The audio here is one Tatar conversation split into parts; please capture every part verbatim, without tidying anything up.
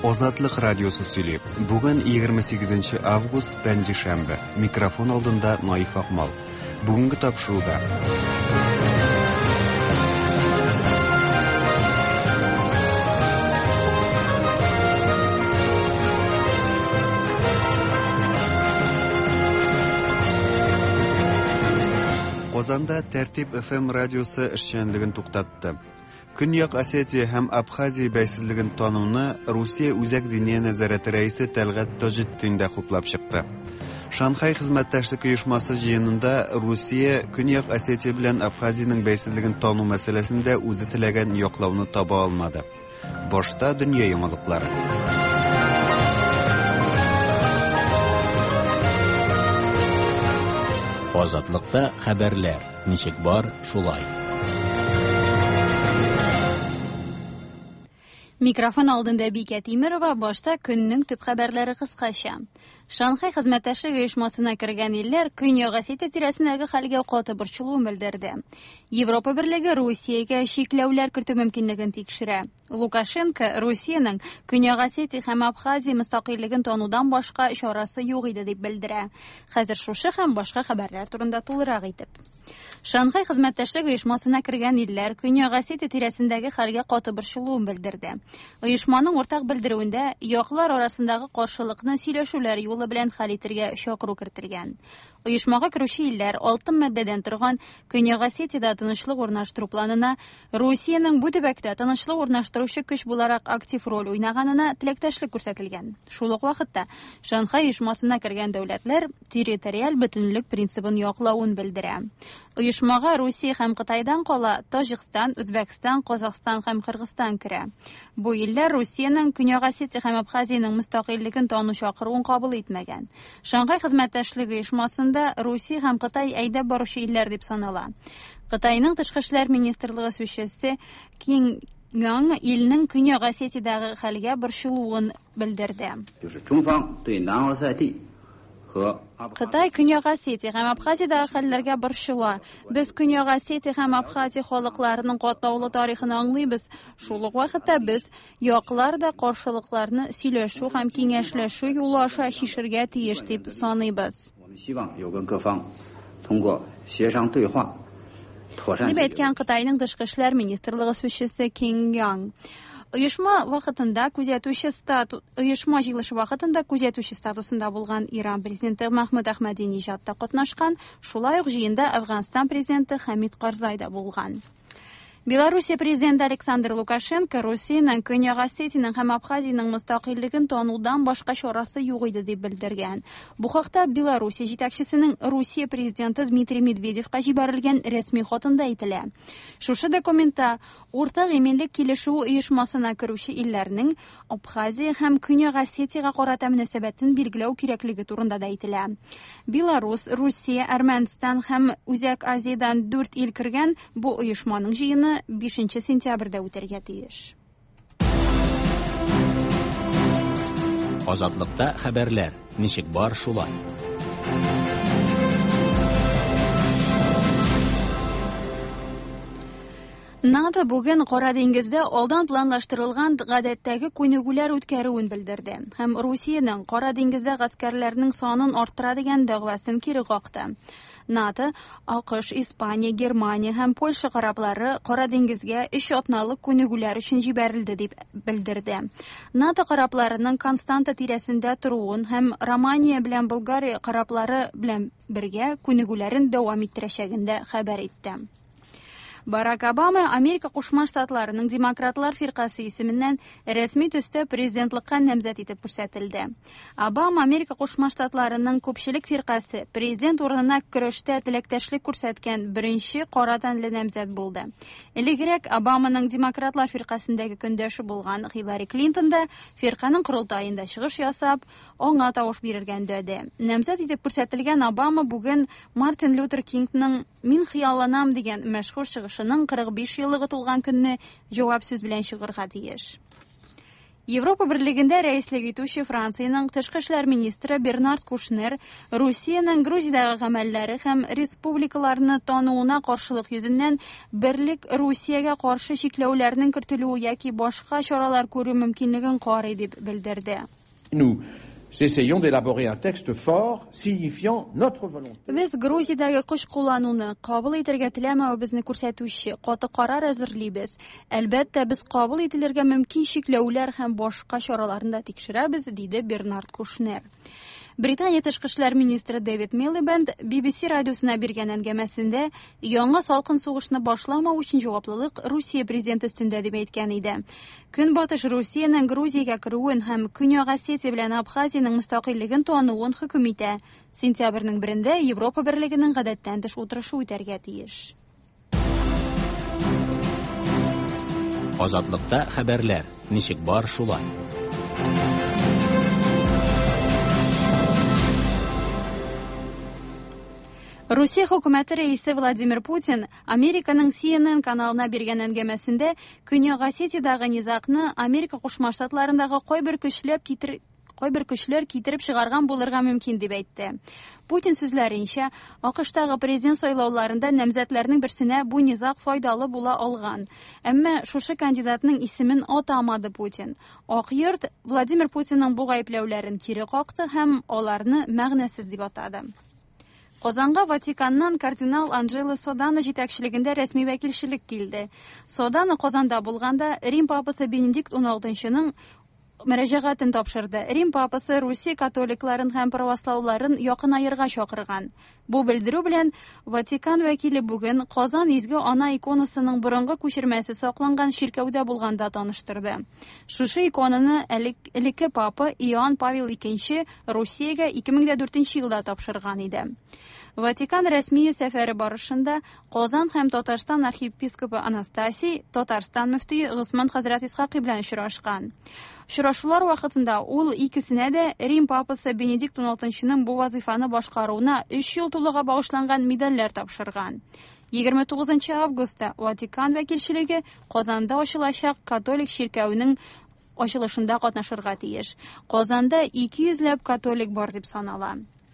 Азатлык радиосы сөйли. Бүген егерме сигезенче август, пәнҗешәмбе. Микрофон алдында Наиф Акмал. Бүгенге тапшыруда. Казанда Тәртип эф эм радиосы эшчәнлеген туктатты. Көньяк Осетия һәм Абхазия бәйсезлеген тануны Русия үзәк диния нәзарәте рәисе Тәлгат Таҗетдин дә хуплап чыкты. Шанхай хезмәттәшлек оешмасы җыенында Русия Көньяк Осетия белән Абхазиянең бәйсезлеген тану мәсьәләсендә үзе теләгән яклауны таба алмады. Башта дөнья яңалыклары. Азатлыкта хәбәрләр. Ничек бар, шулай. Микрофон алдында Бикә Тимерова, башта көннең төп хәбәрләре кыскача. Шанхай хезмәттәшлек оешмасына кергән илләр Көньяк Осетия тирәсендәге хәлгә каты борчылуын белдерде. Европа берлеге Русиягә чикләүләр кертү мөмкинлеген тикшерә. Лукашенко Русиянең Көньяк Осетия һәм Абхазия мөстәкыйльлеген танудан башка чарасы юк иде дип белдерә. Хәзер шушы һәм башка хәбәрләр турында тулырак итеп. Шанхай хезмәттәшлек оешмасына кергән илләр Көньяк Осетия тирәсендәге хәлгә каты борчылуын белдерде. Оешманың уртак белдерүендә яклар арасындагы каршылыкны сөйләшүләр юлы белән хәл итәргә чакыру кертелгән. Оешмага керүче илләр алтын матдәдән торган Көньяк Осетиядә тынычлык урнаштыру планына Русиянең бу төбәктә тынычлык урнаштыручы көч буларак актив роль уйнаганына теләктәшлек күрсәтелгән. Шул ук вакытта Шанхай оешмасына кергән дәүләтләр территориаль бөтенлек принцибын яклавын белдерә. Оешмага Русия һәм Кытайдан кала Таҗикстан, Үзбәкстан, Казакстан һәм Кыргызстан керә. Бу илләр Русиянең Көньяк Осетия һәм Абхазиянең мөстәкыйльлеген тану чакыруын кабул итмәгән. Шанхай хезмәттәшлек оешмасында Русия һәм Кытай әйдәп баручы илләр дип санала. Кытайның тышкы эшләр министрлыгы сүзчесе Кинг Яң илнең Көньяк Осетиядәге хәлгә борчылуын белдерде. Кытай Көньяк Осетия һәм Абхазиядәге хәлләргә борчыла. Без Көньяк Осетия һәм Абхазия халыкларының катлаулы тарихын аңлыйбыз. Шул ук вакытта без яклар да каршылыкларны сөйләшү һәм киңәшләшү юлы аша чишергә тиеш дип саныйбыз. Дип әйткән Кытайның тышкы эшләр министрлыгы сүзчесе Кинг Яң. Оешма вакытында күзәтүче статус оешма җыелышы вакытында күзәтүче статусында булган Иран президенты Махмуд Ахмадинеҗад та катнашкан, шулай ук җыенда Әфганстан президенты Хамид Карзай да булган. Белоруссия президенты Александр Лукашенко Русиянең Көньяк Осетиянең һәм Абхазиянең мөстәкыйльлеген танудан башка чарасы юк иде дип белдергән. Бу хакта Белоруссия җитәкчесенең Русия президенты Дмитрий Медведевка җибәрелгән рәсми хатында әйтелә. Шушы документта уртак иминлек килешү оешмасына керүче илләрнең Абхазия һәм Көньяк Осетиягә карата мөнәсәбәтен билгеләү кирәклеге турында да әйтелә. Белорус, Русия, Армәнстан һәм Үзәк Азиядан дүрт ил кергән бу оешманың җыены бишенче сентябрьдә үтәргә тиеш. Азатлыкта хәбәрләр. Ничек бар, шулай. НАТО бүген Кара диңгездә алдан планлаштырылган гадәттәге күнегүләр үткәрүен белдерде һәм Русиянең Кара диңгездә гаскәрләрнең санын арттыра дигән дәгъвасын кире какты. НАТО, АКШ, Испания, Германия һәм Польша кораблары Кара диңгезгә өч атналык күнегүләр өчен җибәрелде дип белдерде. НАТО корабларының Константа тирәсендә торуын һәм Романия белән Болгария кораблары белән бергә күнегүләрен дәвам иттерәчәген дә хәбәр итте. Барак Обама Америка Кушма Штатларының демократлар фиркасы исеменнән рәсми төстә президентлыкка намзәт итеп күрсәтелде. Обама Америка Кушма Штатларының күпчелек фиркасы президент урынына көрәштә теләктәшлек күрсәткән беренче кара тәнле намзәт булды. Элегрәк Обаманың демократлар фиркасындагы көндәше булган Хиллари Клинтон да фирканың корылтаенда чыгыш ясап, аңа тавыш бирергән дәде. Намзәт итеп күрсәтелгән Обама бүген Мартин Лютер Кингның «Мин хыялланам» дигән мәшһүр чыгышының кырык биш еллыгы тулган көнне җавап сүз белән чыгарга тиеш. Европа берлегендә рәислек итүче Франциянең тышкы эшләр министры Бернард Кушнер Русиянең Грузиядәге гамәлләре һәм республикаларны тануына каршылык йөзеннән берлек Русиягә каршы чикләүләрнең кертелүе яки башка чаралар күрү мөмкинлеген карый дип белдерде. Nous essayons d'élaborer un texte fort signifiant notre volonté. Без Грузиядәге көч куллануны кабул итәргә теләмәвебезне күрсәтүче каты карар әзерлибез. Әлбәттә, без кабул ителергә мөмкин чикләүләр һәм башка чараларны да тикшерәбез, диде Бернард Кушнер. Британия тышкы эшләр министры Дэвид Милибанд би би си радиосына биргән әңгәмәсендә яңа салкын сугышны башламау өчен җаваплылык Русия президенты өстендә дип әйткән иде. Көнбатыш Русиянең Грузиягә керүен һәм Көньяк Осетия белән Абхазиянең мөстәкыйльлеген тануын хөкем итә. Сентябрьнең берендә Европа берлегенең гадәттән тыш утырышы үтәргә тиеш. Азатлыкта хәбәрләр. Ничек бар шулай. Русия хөкүмәте рәисе Владимир Путин Американың Си Эн Эн каналына биргән әңгәмәсендә Көньяк Осетиядәге низакны Америка Кушма Штатларындагы кайбер көчләп китер кайбер көчләр китереп чыгарган булырга мөмкин дип әйтте. Путин сүзләренчә, АКШтагы президент сайлауларында намзәтләрнең берсенә бу низак файдалы була алган. Әмма шушы кандидатның исемен атамады Путин. Ак йорт Владимир Путинның бу гаепләүләрен кире какты һәм аларны мәгънәсез дип атады. Казанга Ватиканнан кардинал Анджело Содано җитәкчелегендә рәсми вәкилчелек килде. Содано Казанда булганда Рим папасы Бенедикт он алтынчының мөрәҗәгатен тапшырды. Рим папасы Русия католикларын һәм правослауларын якынайырга чакырган. Бу белдерү белән Ватикан вәкиле бүген Казан изге ана иконасының борынгы күчермәсе сакланган ширкәүдә булганда таныштырды. Шушы иконаны элекке папа Иоанн Павел икенче Русиягә ике мең дүртенче елда тапшырган иде. Ватикан рәсми сәфәре барышында Казан һәм Татарстан архиепископы Анастасий, Татарстан мөфтие Госман хәзрәт Исхакый белән очрашкан. Очрашулар вакытында ул икесенә дә Рим папасы Бенедикт он алтынчының бу вазифаны башкаруына өч ел тулуга багышланган медальләр тапшырган. егерме тугызынчы августта Ватикан вәкилчелеге Казанда ачылачак католик ширкәүнең ачылышында катнашырга тиеш. Казанда ике йөзләп католик бар дип санала.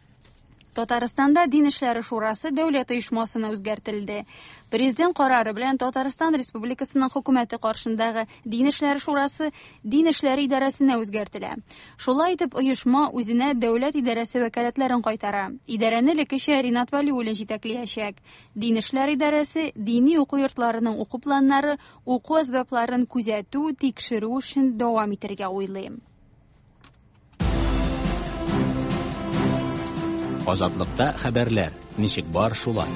Татарстанда Дин эшләре шурасы дәүләт оешмасына үзгәртелде. Президент карары белән Татарстан Республикасының хөкүмәте каршындагы Дин эшләре шурасы Дин эшләре идарәсенә үзгәртелә. Шулай итеп, оешма үзенә дәүләт идарәсе вәкаләтләрен кайтара. Идарәне лекече Ринат Вәлиуллин җитәкләячәк. Дин эшләре идарәсе дини уку йортларының уку планнары, уку әсбапларын күзәтү, тикшерү өчен дәвам итәргә уйлый. Азатлыкта хәбәрләр. Ничек бар шулай.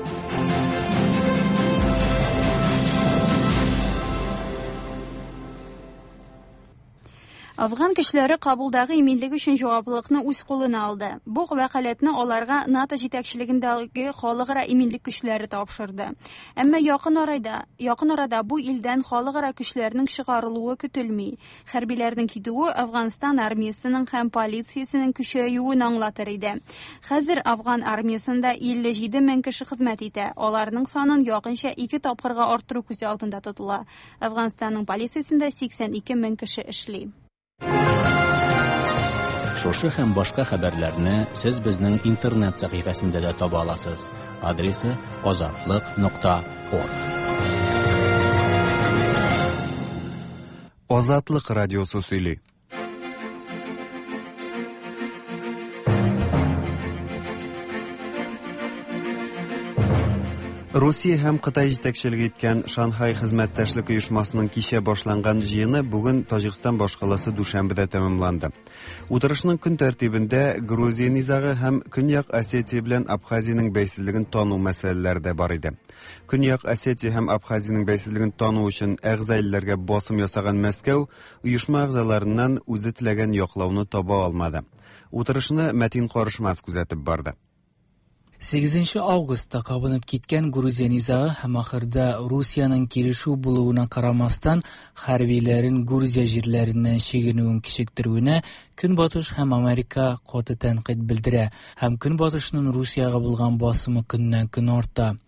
Афган көчләре Кабулдагы иминлек өчен җаваплылыкны үз кулына алды. Бу вәкаләтне аларга НАТО җитәкчелегендәге халыкара иминлек көчләре тапшырды. Әмма якын арада, якын арада бу илдән халыкара көчләрнең чыгарылуы көтелми. Хәрбиләрнең китүе Афганстан армиясының һәм полициясының көчәюен аңлатыр иде. Хәзер Афган армиясында илле җиде мең кеше хезмәт итә. Аларның санын якынча ике тапкырга арттыру күзе алдында тотыла. Афганстанның полициясендә сиксән ике мең кеше эшли. Шушы һәм башка хәбәрләрне сез безнең интернет сәхифәсендә дә таба аласыз. Адресы азатлык нокта орг. Азатлык радиосы сөйли. Русия һәм Кытай җитәкчелеге иткән Шанхай хезмәттәшлек оешмасының кичә башланган җыены бүген Таҗикстан башкаласы Душанбеда тәмамланды. Утырышның көн тәртибендә Грузия низагы һәм Көньяк Осетия белән Абхазиянең бәйсезлеген тану мәсьәләләре дә бар иде. Көньяк Осетия һәм Абхазиянең бәйсезлеген тану өчен әгъзаилләргә басым ясаган Мәскәү оешма әгъзаларыннан үзе теләгән яклауны таба алмады. Утырышны Мәтин Карышмас күзәтеп барды. сигезенче августта кабынып киткән Грузия низагы һәм ахырда Русияның килешү булуына карамастан хәрбиләрен Грузия җирләреннән чигенүен кичектерүенә Көнбатыш һәм Америка каты тәнкыйть белдерә һәм Көнбатышның Русиягә булган басымы көннән-көн арта.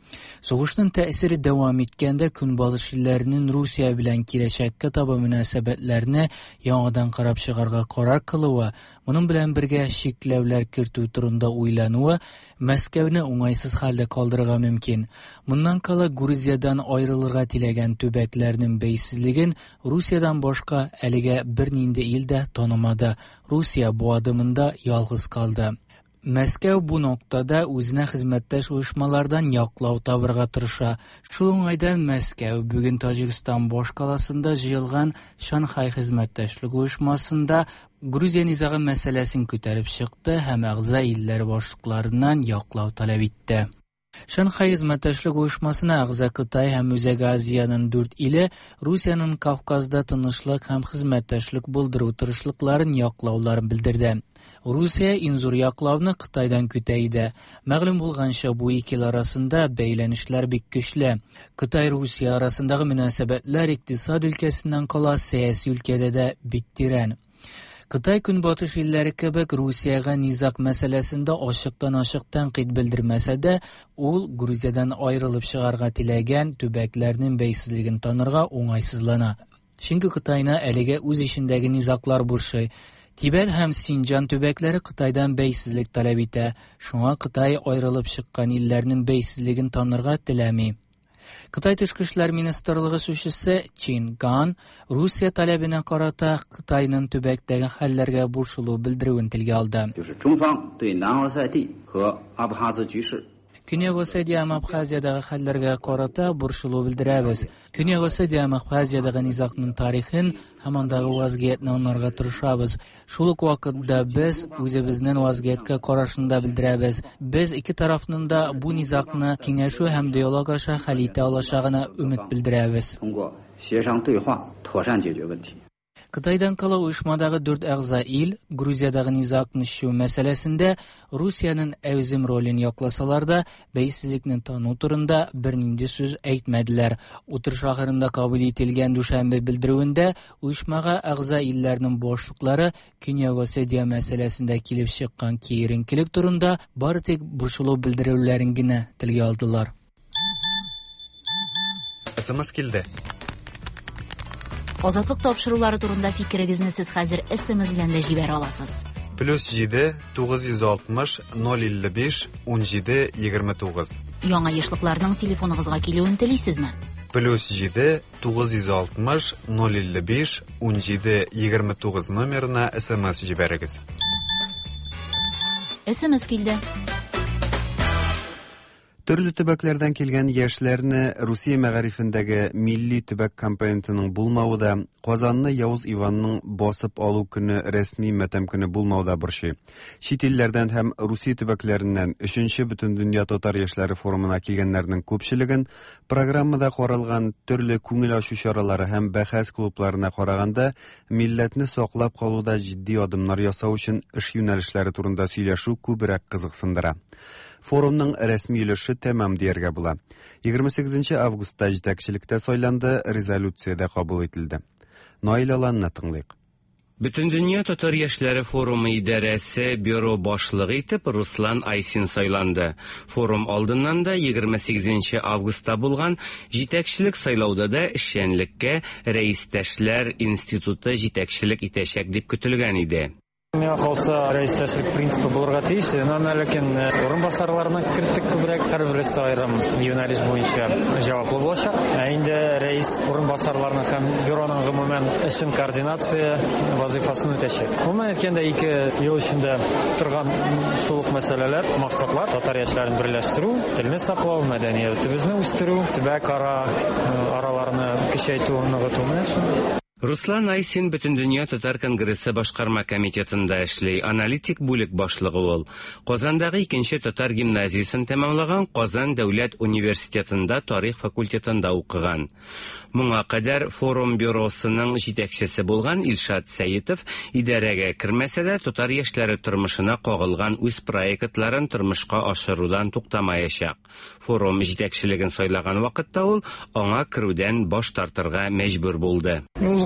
Сугыштың тәэсире дәвам иткәндә көнбагыш илләренең Русия белән киләчәккә таба мөнәсәбәтләрне яңадан карап чыгарга карар кылуы, моның белән бергә шикләүләр кертү турында уйлануы Мәскәүне уңайсыз хәлдә калдырырга мөмкин. Моннан кала Грузиядан аерылырга теләгән төбәкләрнең бәйсезлеген Русиядан башка әлегә бернинди ил дә танымады. Русия бу адымында ялгыз калды. Мәскәү бу ноктада үзенә хезмәттәш оешмалардан яклау табырга тырыша. Шул уңайдан Мәскәү бүген Таҗикстан баш каласында җыелган Шанхай хезмәттәшлек оешмасында Грузия низагы мәсьәләсен күтәреп чыкты һәм әгъза илләр башлыкларыннан яклау таләп итте. Шанхай хезмәттәшлек оешмасына әгъза Кытай һәм Үзәк Азияның дүрт иле Русияның Кавказда тынычлык һәм хезмәттәшлек булдыру тырышлыкларын яклауларын белдерде. Русия инзур яклауны Кытайдан көтә иде. Мәгълүм булганча, бу ике ил арасында бәйләнешләр бик көчле. Кытай-Русия арасындагы мөнәсәбәтләр икътисад өлкәсеннән кала сәяси өлкәдә дә бик тирән. Кытай көнбатыш илләре кебек Русияга низак мәсьәләсендә ачыктан-ачык тәнкыйть белдермәсә дә, ул Грузиядан аерылып чыгарга теләгән төбәкләрнең бәйсезлеген танырга уңайсызлана. Чөнки Кытайны әлегә үз ичендәге низаклар бурчый. Тибет һәм Синҗан төбәкләре Кытайдан бәйсезлек таләп итә. Шуңа Кытай аерылып чыккан илләрнең бәйсезлеген танырга теләми. Кытай Тышкы эшләр министрлыгы сүзчесе Чин Ган Русия таләбенә карата Кытайның төбәктәге хәлләргә бурчылу белдерүен телгә алды. Көньяк Осетия һәм Абхазиядагы хәлләргә карата бурчылу белдерәбез. Көньяк Осетия һәм Абхазиядагы низакның тарихын һәм андагы вазгыятьне аңларга тырышабыз. Шул ук вакытта без үзебезнең вазгыятькә карашын да белдерәбез. Без ике тарафның да бу низакны киңәшү һәм диалог аша хәл итә алачагына өмет белдерәбез. Кытайдан кала оешмадагы дүрт әгъза ил Грузиядагы низакны чишү мәсьәләсендә Русияның әүзем ролен якласалар да, бәйсезлекне тану турында бернинди сүз әйтмәделәр. Утырыш ахырында кабул ителгән дүшәмбе белдерүендә оешмага әгъза илләрнең башлыклары Көньяк Осетия мәсьәләсендә килеп чыккан киеренкелек турында бары тик борчылу белдерүләрен генә телгә алдылар. СМС килде. Азатлык тапшырулары турында фикерегезне сез хәзер эс-эм эс белән дә җибәрә аласыз. плюс җиде тугыз йөз алтмыш ноль илле биш ун җиде егерме тугыз. Яңа ешлыкларның телефоныгызга килүен телисезме? плюс җиде тугыз йөз алтмыш ноль илле биш ун җиде егерме тугыз номерына эс-эм-эс җибәрегез. эс-эм эс килде. Төрле төбәкләрдән килгән яшьләрне Русия мәгарифендәге милли төбәк компонентының булмавы да, Казанны Явыз Иванның басып алу көне рәсми матәм көне булмау да борчый. Чит илләрдән һәм Русия төбәкләреннән өченче Бөтендөнья татар яшьләре форумына килгәннәрнең күпчелеген программада каралган төрле күңел ачу чаралары һәм бәхәс клубларына караганда, милләтне саклап калуда җитди адымнар ясау өчен эш юнәлешләре турында сөйләшү күбрәк кызыксындыра. Форумның рәсми өлеше тәмам дияргә була. егерме сигезенче августта җитәкчелектә сайланды, резолюциядә кабул ителде. Наил Аланны тыңлыйк. Бөтендөнья татар яшьләре форумы идарәсе бюро башлыгы итеп Руслан Айсин сайланды. Форум алдыннан да егерме сигезенче августта булган җитәкчелек сайлауда да эшчәнлеккә Рәистәшләр институты җитәкчелек итәчәк дип көтелгән иде. Миңа калса рәистәшлек принципы булырга тиеш, әмма ләкин урынбасарларның кертик күбрәк һәрберсе аерым юнәлеш буенча җаваплы булачак. Ә инде рәис урынбасарларның һәм бюроның гомумән эшен координация вазифасын үтәчәк. Гомумән әйткәндә ике ел эчендә торган шул ук мәсьәләләр, максатлар татар яшьләрен берләштерү, телне саклау, мәдәниятебезне үстерү, төбәк-ара араларны көчәйтү, ныгыту менә. Руслан Айсин Бөтендөнья татар конгрессы башкарма комитетында эшли, аналитик бүлек башлыгы ул. Казандагы икенче татар гимназиясын тәмамлаган, Казан дәүләт университетында тарих факультетында укыган. Моңа кадәр форум бюросының җитәкчесе булган Илшат Сәетов идарәгә кермәсә дә татар яшьләре тормышына кагылган үз проектларын тормышка ашырудан туктамаячак. Форум җитәкчелеген сайлаган вакытта ул аңа керүдән баш тартырга мәҗбүр булды.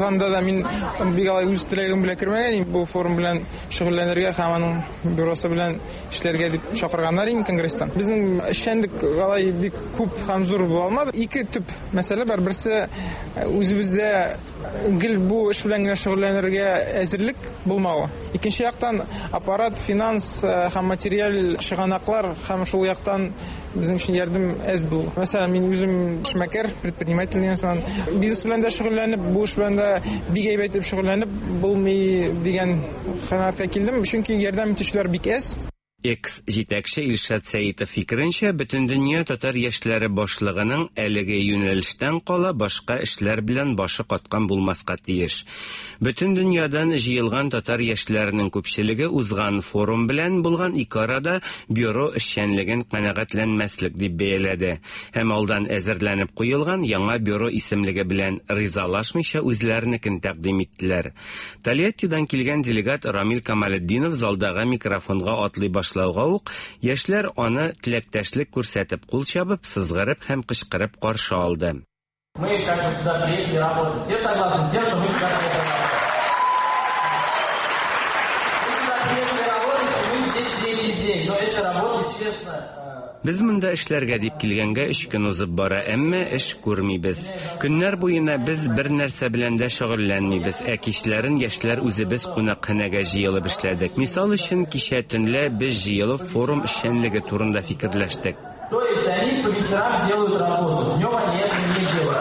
Казанда да мин бик алай үз теләгем белән кергән, бу форум белән шөгыльләнергә һәм аның бюросы белән эшләргә дип чакырганнар инде конгресстан. Безнең эшчәнлек алай бик күп һәм зур була алмады. Ике төп мәсьәлә бар. Берсе үзебездә гел бу эш белән генә шөгыльләнергә әзерлек булмавы. Икенче яктан аппарат, финанс һәм материаль чыганаклар һәм шул яктан безнең өчен ярдәм әз булды. Мәсәлән, мин үзем эшмәкәр, предприниматель дигән бизнес белән дә шөгыльләнеп, бу эш белән дә бик әйбәт итеп шөгыльләнеп булмый дигән канәгатькә килдем, чөнки ярдәм итүчеләр бик әз. Экс җитәкче Илшат Сәитов фикеренчә, бөтендөнья татар яшьләре башлыгының әлеге юнәлештән кала башка эшләр белән башы каткан булмаска тиеш. Бөтендөньядан җыелган татар яшьләренең күпчелеге узган форум белән булган ике арада бюро эшчәнлеген канәгатьләнмәслек дип бәяләде. Һәм алдан әзерләнеп куелган яңа бюро исемлеге белән ризалашмыйча үзләренекен тәкъдим иттеләр. Тольяттидан килгән делегат Рамил Камалетдинов залдагы микрофонга атлый башлауга ук яшьләр аны теләктәшлек күрсәтеп, кул чабып, сызгырып һәм кычкырып каршы алды. Мы, как бы, сюда приехали работать. Все согласны с тем, что мы сюда приехали работать. Мы сюда приехали работать, и мы здесь третий день. Но это работа, честно... Без монда эшләргә дип килгәнгә өч көн узып бара, әмма эш күрмибез. Көннәр буена без бер нәрсә белән дә шөгыльләнмибез. Ә кичләрен яшьләр үзебез кунакханәгә җыелып эшләдек. Мисал өчен, кичә төнлә без җыелып форум эшчәнлеге турында фикерләштек. То есть они по вечерам делают работу, днем они это не делают.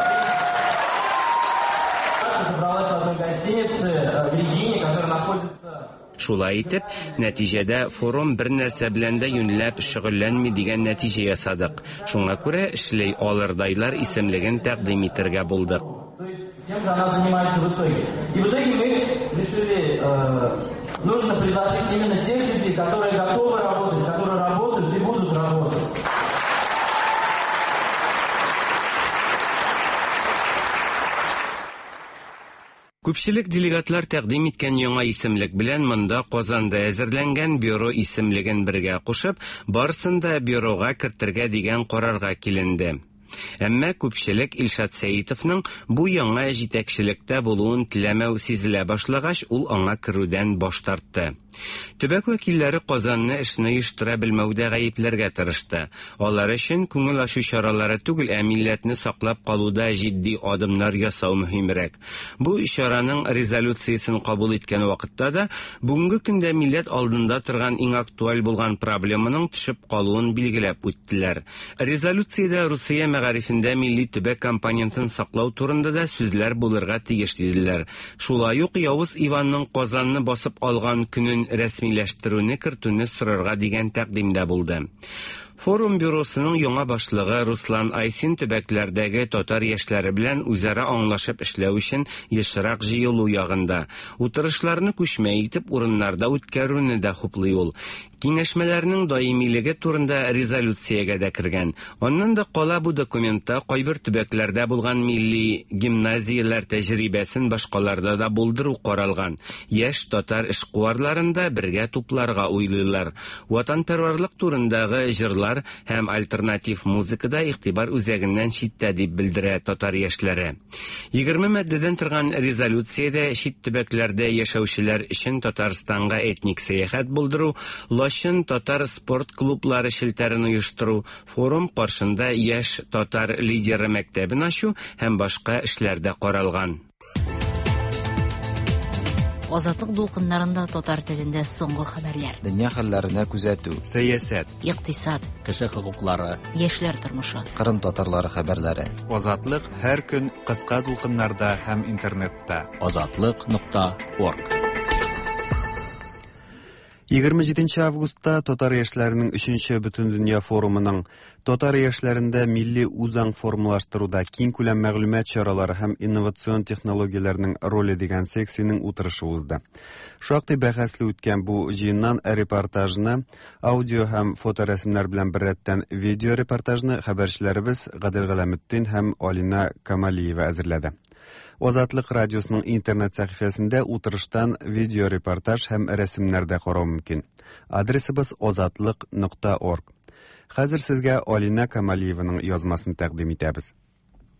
Собралась в одной гостинице в Регине, которая находится... Шулай итеп, нәтиҗәдә форум бер нәрсә белән дә юньләп шөгыльләнми дигән нәтиҗә ясадык. Шуңа күрә эшләй алырдайлар исемлеген тәкъдим итәргә булдык. Чем же она занимается в итоге? И в итоге мы решили, э, нужно предложить именно тех людей, которые готовы работать, которые работают и будут работать. Күпчелек делегатлар тәкъдим иткән яңа исемлек белән монда Казанда әзерләнгән бюро исемлеген бергә кушып, барысын да бюрога кертергә дигән карарга киленде. Әмма күпчелек Илшат Сәитовның бу яңа җитәкчелектә булуын теләмәү сизелә башлагач, ул аңа керүдән баш тартты. Төбәк вәкилләре Казанны эшне оештыра белмәүдә гаепләргә тырышты. Алар өчен күңел ачу чаралары түгел, ә милләтне саклап калуда җитди адымнар ясау мөһимрәк. Бу чараның резолюциясен кабул иткән вакытта да бүгенге көндә милләт алдында торган иң актуаль булган проблеманың төшеп калуын билгеләп үттеләр. Резолюциядә Русия мәгарифендә милли төбәк компонентын саклау турында да сүзләр булырга тиеш диделәр. Шулай ук Явыз Иванның Казанны басып алган көнен рәсмиләштерүне кертүне сорарга дигән тәкъдимдә булды. Форум бюросының яңа башлыгы Руслан Айсин төбәкләрдәге татар яшьләре белән үзара аңлашып эшләү өчен ешрак җыелу ягында. Утырышларны күчмә итеп урыннарда үткәрүне дә хуплый ул. Киңәшмәләрнең даимилеге турында резолюциягә дә кергән. Аннан да кала бу документта кайбер төбәкләрдә булган милли гимназияләр тәҗрибәсен башкаларда да булдыру каралган. Яшь татар эшкуарларын да бергә тупларга уйлыйлар. Ватанпәрвәрлек турындагы җырлар һәм альтернатив музыкада игътибар үзәгеннән читтә дип белдерә татар яшьләре. егерме маддәдән торган резолюциядә чит төбәкләрдә яшәүчеләр өчен Татарстанга этник сәяхәт булдыру, Лачын татар спорт клублары шелтәрен оештыру, форум каршында яшь татар лидеры мәктәбен ачу һәм башка эшләрдә каралган. Азатлык дулкыннарында татар телендә соңгы хәбәрләр. Дөнья хәлләренә күзәтү, сәясәт, икътисад, кеше хокуклары, яшьләр тормышы, Кырым татарлары хәбәрләре. Азатлык һәр көн кыска дулкыннарда һәм интернетта. азатлык нокта орг. егерме җиденче августта татар яшьләренең өченче Бөтендөнья форумының татар яшьләрендә милли үзаң формалаштыруда киң күләм мәгълүмат чаралары һәм инновацион технологияләрнең роле дигән секцияның утырышы узды. Шактый бәхәсле үткән бу җыеннан репортажны, аудио һәм фоторәсемнәр белән беррәттән видео репортажны хәбәрчеләребез Гадел Галәметдин һәм Алина Камалиева әзерләде. Азатлык радиосының интернет сәхифәсендә утырыштан видеорепортаж һәм рәсемнәр дә карау мөмкин. Адресыбыз азатлык нокта орг. Хәзер сезгә Алина Камалиеваның язмасын тәкъдим итәбез.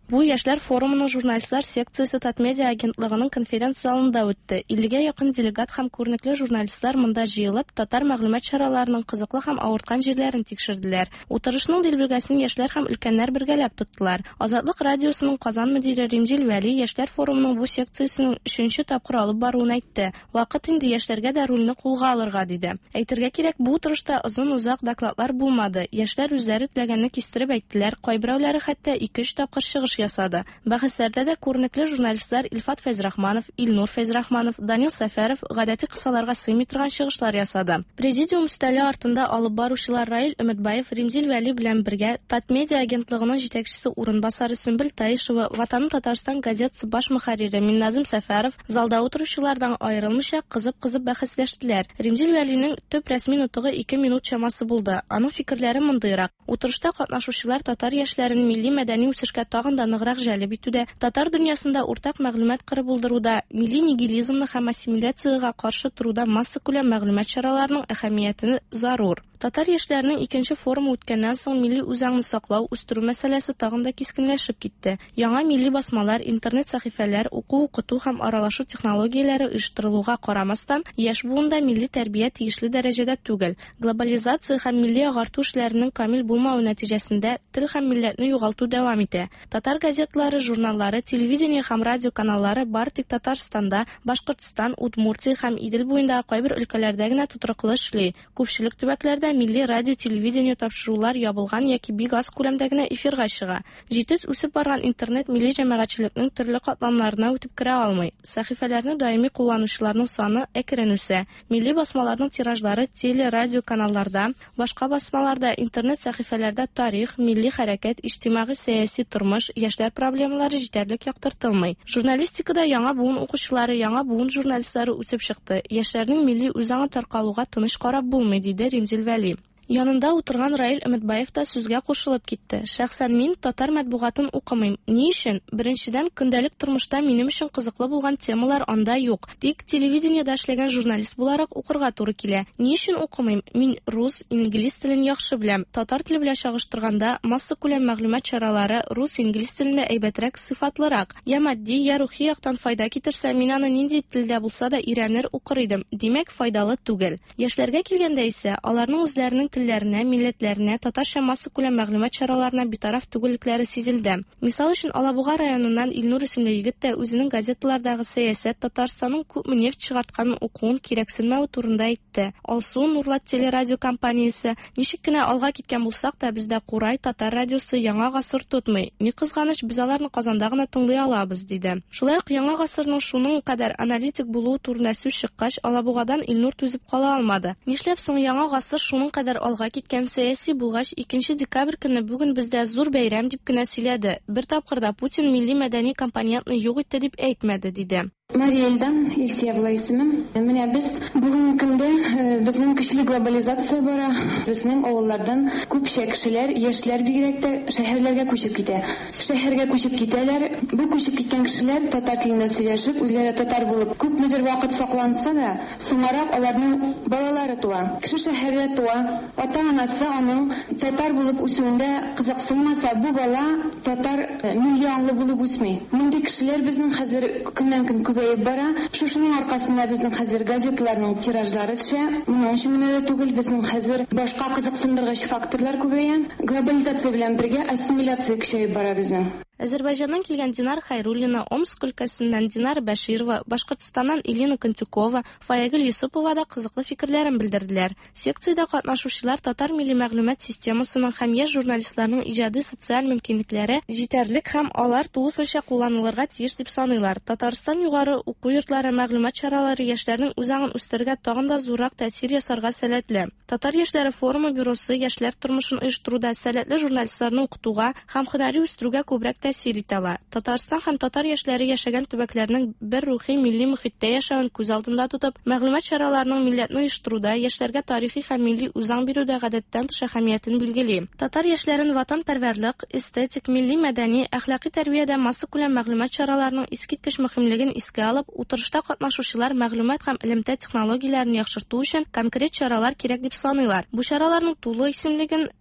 Бу яшьләр форумының журналистлар секциясе Татмедиа агентлыгының конференц залында үтте. иллегә якын делегат һәм күренекле журналистлар монда җыелып, татар мәгълүмат чараларының кызыклы һәм авырткан җирләрен тикшерделәр. Утырышның дилбегәсен яшьләр һәм өлкәннәр бергәләп тоттылар. Азатлык радиосының Казан мөдире Римзил Вәли яшьләр форумының бу секциясенең өченче тапкыр алып баруын әйтте. Вакыт инде яшьләргә дә рольне кулга алырга диде. Әйтергә кирәк, бу утырышта озын-узак докладлар булмады. Яшьләр үзләре теләгәнне кистереп әйттеләр, кайберәүләре хәтта ике-өч тапкыр чыгыш ясады. Бәхәсләрдә дә күренекле журналистлар Илфат Фәйзрахманов, Илнур Фәйзрахманов, Данил Сәфәров гадәти кысаларга сыймый торган чыгышлар ясады. Президиум өстәле артында алып баручылар Раил Өметбаев, Римзил Вәли белән бергә Татмедиа агентлыгының җитәкчесе урынбасары Сөмбел Таишева, Ватан Татарстан газетасы баш мөхәррире Минназым Сәфәров залда утыручылардан аерылмыйча кызып-кызып бәхәсләштеләр. Римзил Вәлинең төп рәсми нутыгы ике минут чамасы булды. Аның фикерләре мондыйрак: утырышта катнашучылар татар яшьләрен милли мәдәни үсешкә тагын да ныграк җәлеп итүдә, татар дөньясында уртак мәгълүмат кыры булдыруда, милли нигилизмны һәм ассимиляциягә каршы туруда масса күләм мәгълүмат чараларының әһәмияте зарур. Татар яшьләренең икенче форумы үткәннән соң милли үзаңны саклау, үстерү мәсьәләсе тагын да кискенләшеп китте. Яңа милли басмалар, интернет сәхифәләр, уку-укыту һәм аралашу технологияләре оештырылуга карамастан, яшь буында милли тәрбия тиешле дәрәҗәдә түгел. Глобализация һәм милли агарту эшләренең камил булмау нәтиҗәсендә тел һәм милләтне югалту дәвам итә. Татар газетлары, журналлары, телевидение һәм радио каналлары бар тик Татарстанда, Башкортстан, Удмуртия һәм Идел буендагы кайбер өлкәләрдә генә тутырыклы эшли. Күпчелек төбәкләрдә милли радио-телевидение тапшырулар ябылган яки бик аз күләмдә генә эфирга чыга. Җитез үсеп барган интернет милли җәмәгатьчелекнең төрле катламнарына үтеп керә алмый. Сәхифәләрне даими кулланучыларның саны әкрен үсә. Милли басмаларның тиражлары теле, радио каналларда, башка басмаларда, интернет сәхифәләрдә тарих, милли хәрәкәт, иҗтимагый сәяси тормыш, яшьләр проблемалары җитәрлек яктыртылмый. Журналистикада яңа буын укучылары, яңа буын журналистлары үсеп чыкты. Яшьләрнең милли үзаңы таркалуга тыныч карап булмый, диде Римзил Вәли. Янында утырган Раил Өметбаев та сүзгә кушылып китте. Шәхсән мин татар матбугатын укымыйм. Ни өчен? Беренчедән, көндәлек тормышта минем өчен кызыклы булган темалар анда юк. Тик телевидениедә эшләгән журналист буларак укырга туры килә. Ни өчен укымыйм? Мин рус, инглиз телен яхшы беләм. Татар теле белән чагыштырганда масса күләм мәгълүмат чаралары рус, инглиз телендә әйбәтрәк, сыйфатлырак. Я матди, я рухи яктан файда китерсә, мин аны нинди телдә булса да өйрәнер, укыр идем. Димәк, файдалы түгел. Яшьләргә килгәндә исә, аларның үзләренең телләренә, милләтләренә, татарча масса күләм мәгълүмат чараларына битараф түгеллекләре сизелде. Мисал өчен, Алабуга районыннан Илнур исемле егет тә үзенең газеталардагы сәясәт, Татарстанның күпме нефть чыгартканын укуын кирәксенмәү турында әйтте. Алсу Нурлат телерадио компаниясе ничек кенә алга киткән булсак та, бездә Курай татар радиосы яңа гасыр тотмый. Ни кызганыч, без аларны Казанда гына тыңлый алабыз, диде. Шулай ук яңа гасырның шуның кадәр аналитик булуы турында сүз чыккач, Алабугадан Илнур түзеп кала алмады. Нишләп соң яңа гасыр шуның кадәр алга киткән сәяси булгач, икенче декабрь көнне бүген бездә зур бәйрәм дип кенә сөйләде. Бер тапкырда Путин милли мәдәни компонентны юк итте дип әйтмәде, диде. Мариэльдан Илсия була исемем. Менә без бүген көндә безнең көчле глобализация бара. Безнең авыллардан күпчә кешеләр, яшьләр бигрәк тә шәһәрләргә күчеп китә. Шәһәргә күчеп китәләр. Бу күчеп киткән кешеләр татар телендә сөйләшеп, үзләре татар булып, күпмедер вакыт сакланса да, соңарак аларның балалары туа. Кеше шәһәрдә туа, ата-анасы аның татар булып үсүендә кызыксынмаса, бу бала татар миллионлы булып үсми. Мондый кешеләр безнең хәзер көннән-көн күбәеп бара. Шушының аркасында безнең хәзер газетларның тиражлары төшә. Моның өчен генә түгел, безнең хәзер башка кызыксындыргыч факторлар күбәя. Глобализация белән бергә ассимиляция көчәеп бара безнең. Азербайҗаннан килгән Динар Хайруллина, Омск өлкәсеннән Динар Бәширова, Башкортстаннан Илина Контюкова, Фаягыл Юсупова да кызыклы фикерләрен белдерделәр. Секциядә катнашучылар татар милли мәгълүмат системасының һәм яшь журналистларның иҗади социаль мөмкинлекләре җитәрлек һәм алар тулысынча кулланылырга тиеш дип саныйлар. Татарстан югары уку йортлары мәгълүмат чаралары яшьләрнең үзаңын үстерергә тагын да зуррак тәэсир ясарга сәләтле. Татар яшьләре форумы бюросы яшьләр тормышын оештыруда сәләтле журналистларны укытуга һәм һөнәри үстерүгә күбрәк тәэсир итә ала. Татарстан һәм татар яшьләре яшәгән төбәкләрнең бер рухи милли мөхиттә яшәвен күз алдында тотып, мәгълүмат чараларының милләтне оештыруда, яшьләргә тарихи һәм милли үзаң бирүдә гадәттән тыш әһәмиятен билгели. Татар яшьләрен ватанпәрвәрлек, эстетик, милли мәдәни, әхлакый тәрбиядә масса күләм мәгълүмат чараларының искиткеч мөһимлеген искә алып, утырышта катнашучылар мәгълүмат һәм элемтә технологияләрен яхшырту өчен конкрет чаралар кирәк дип саныйлар. Бу чараларның тулы исемлеген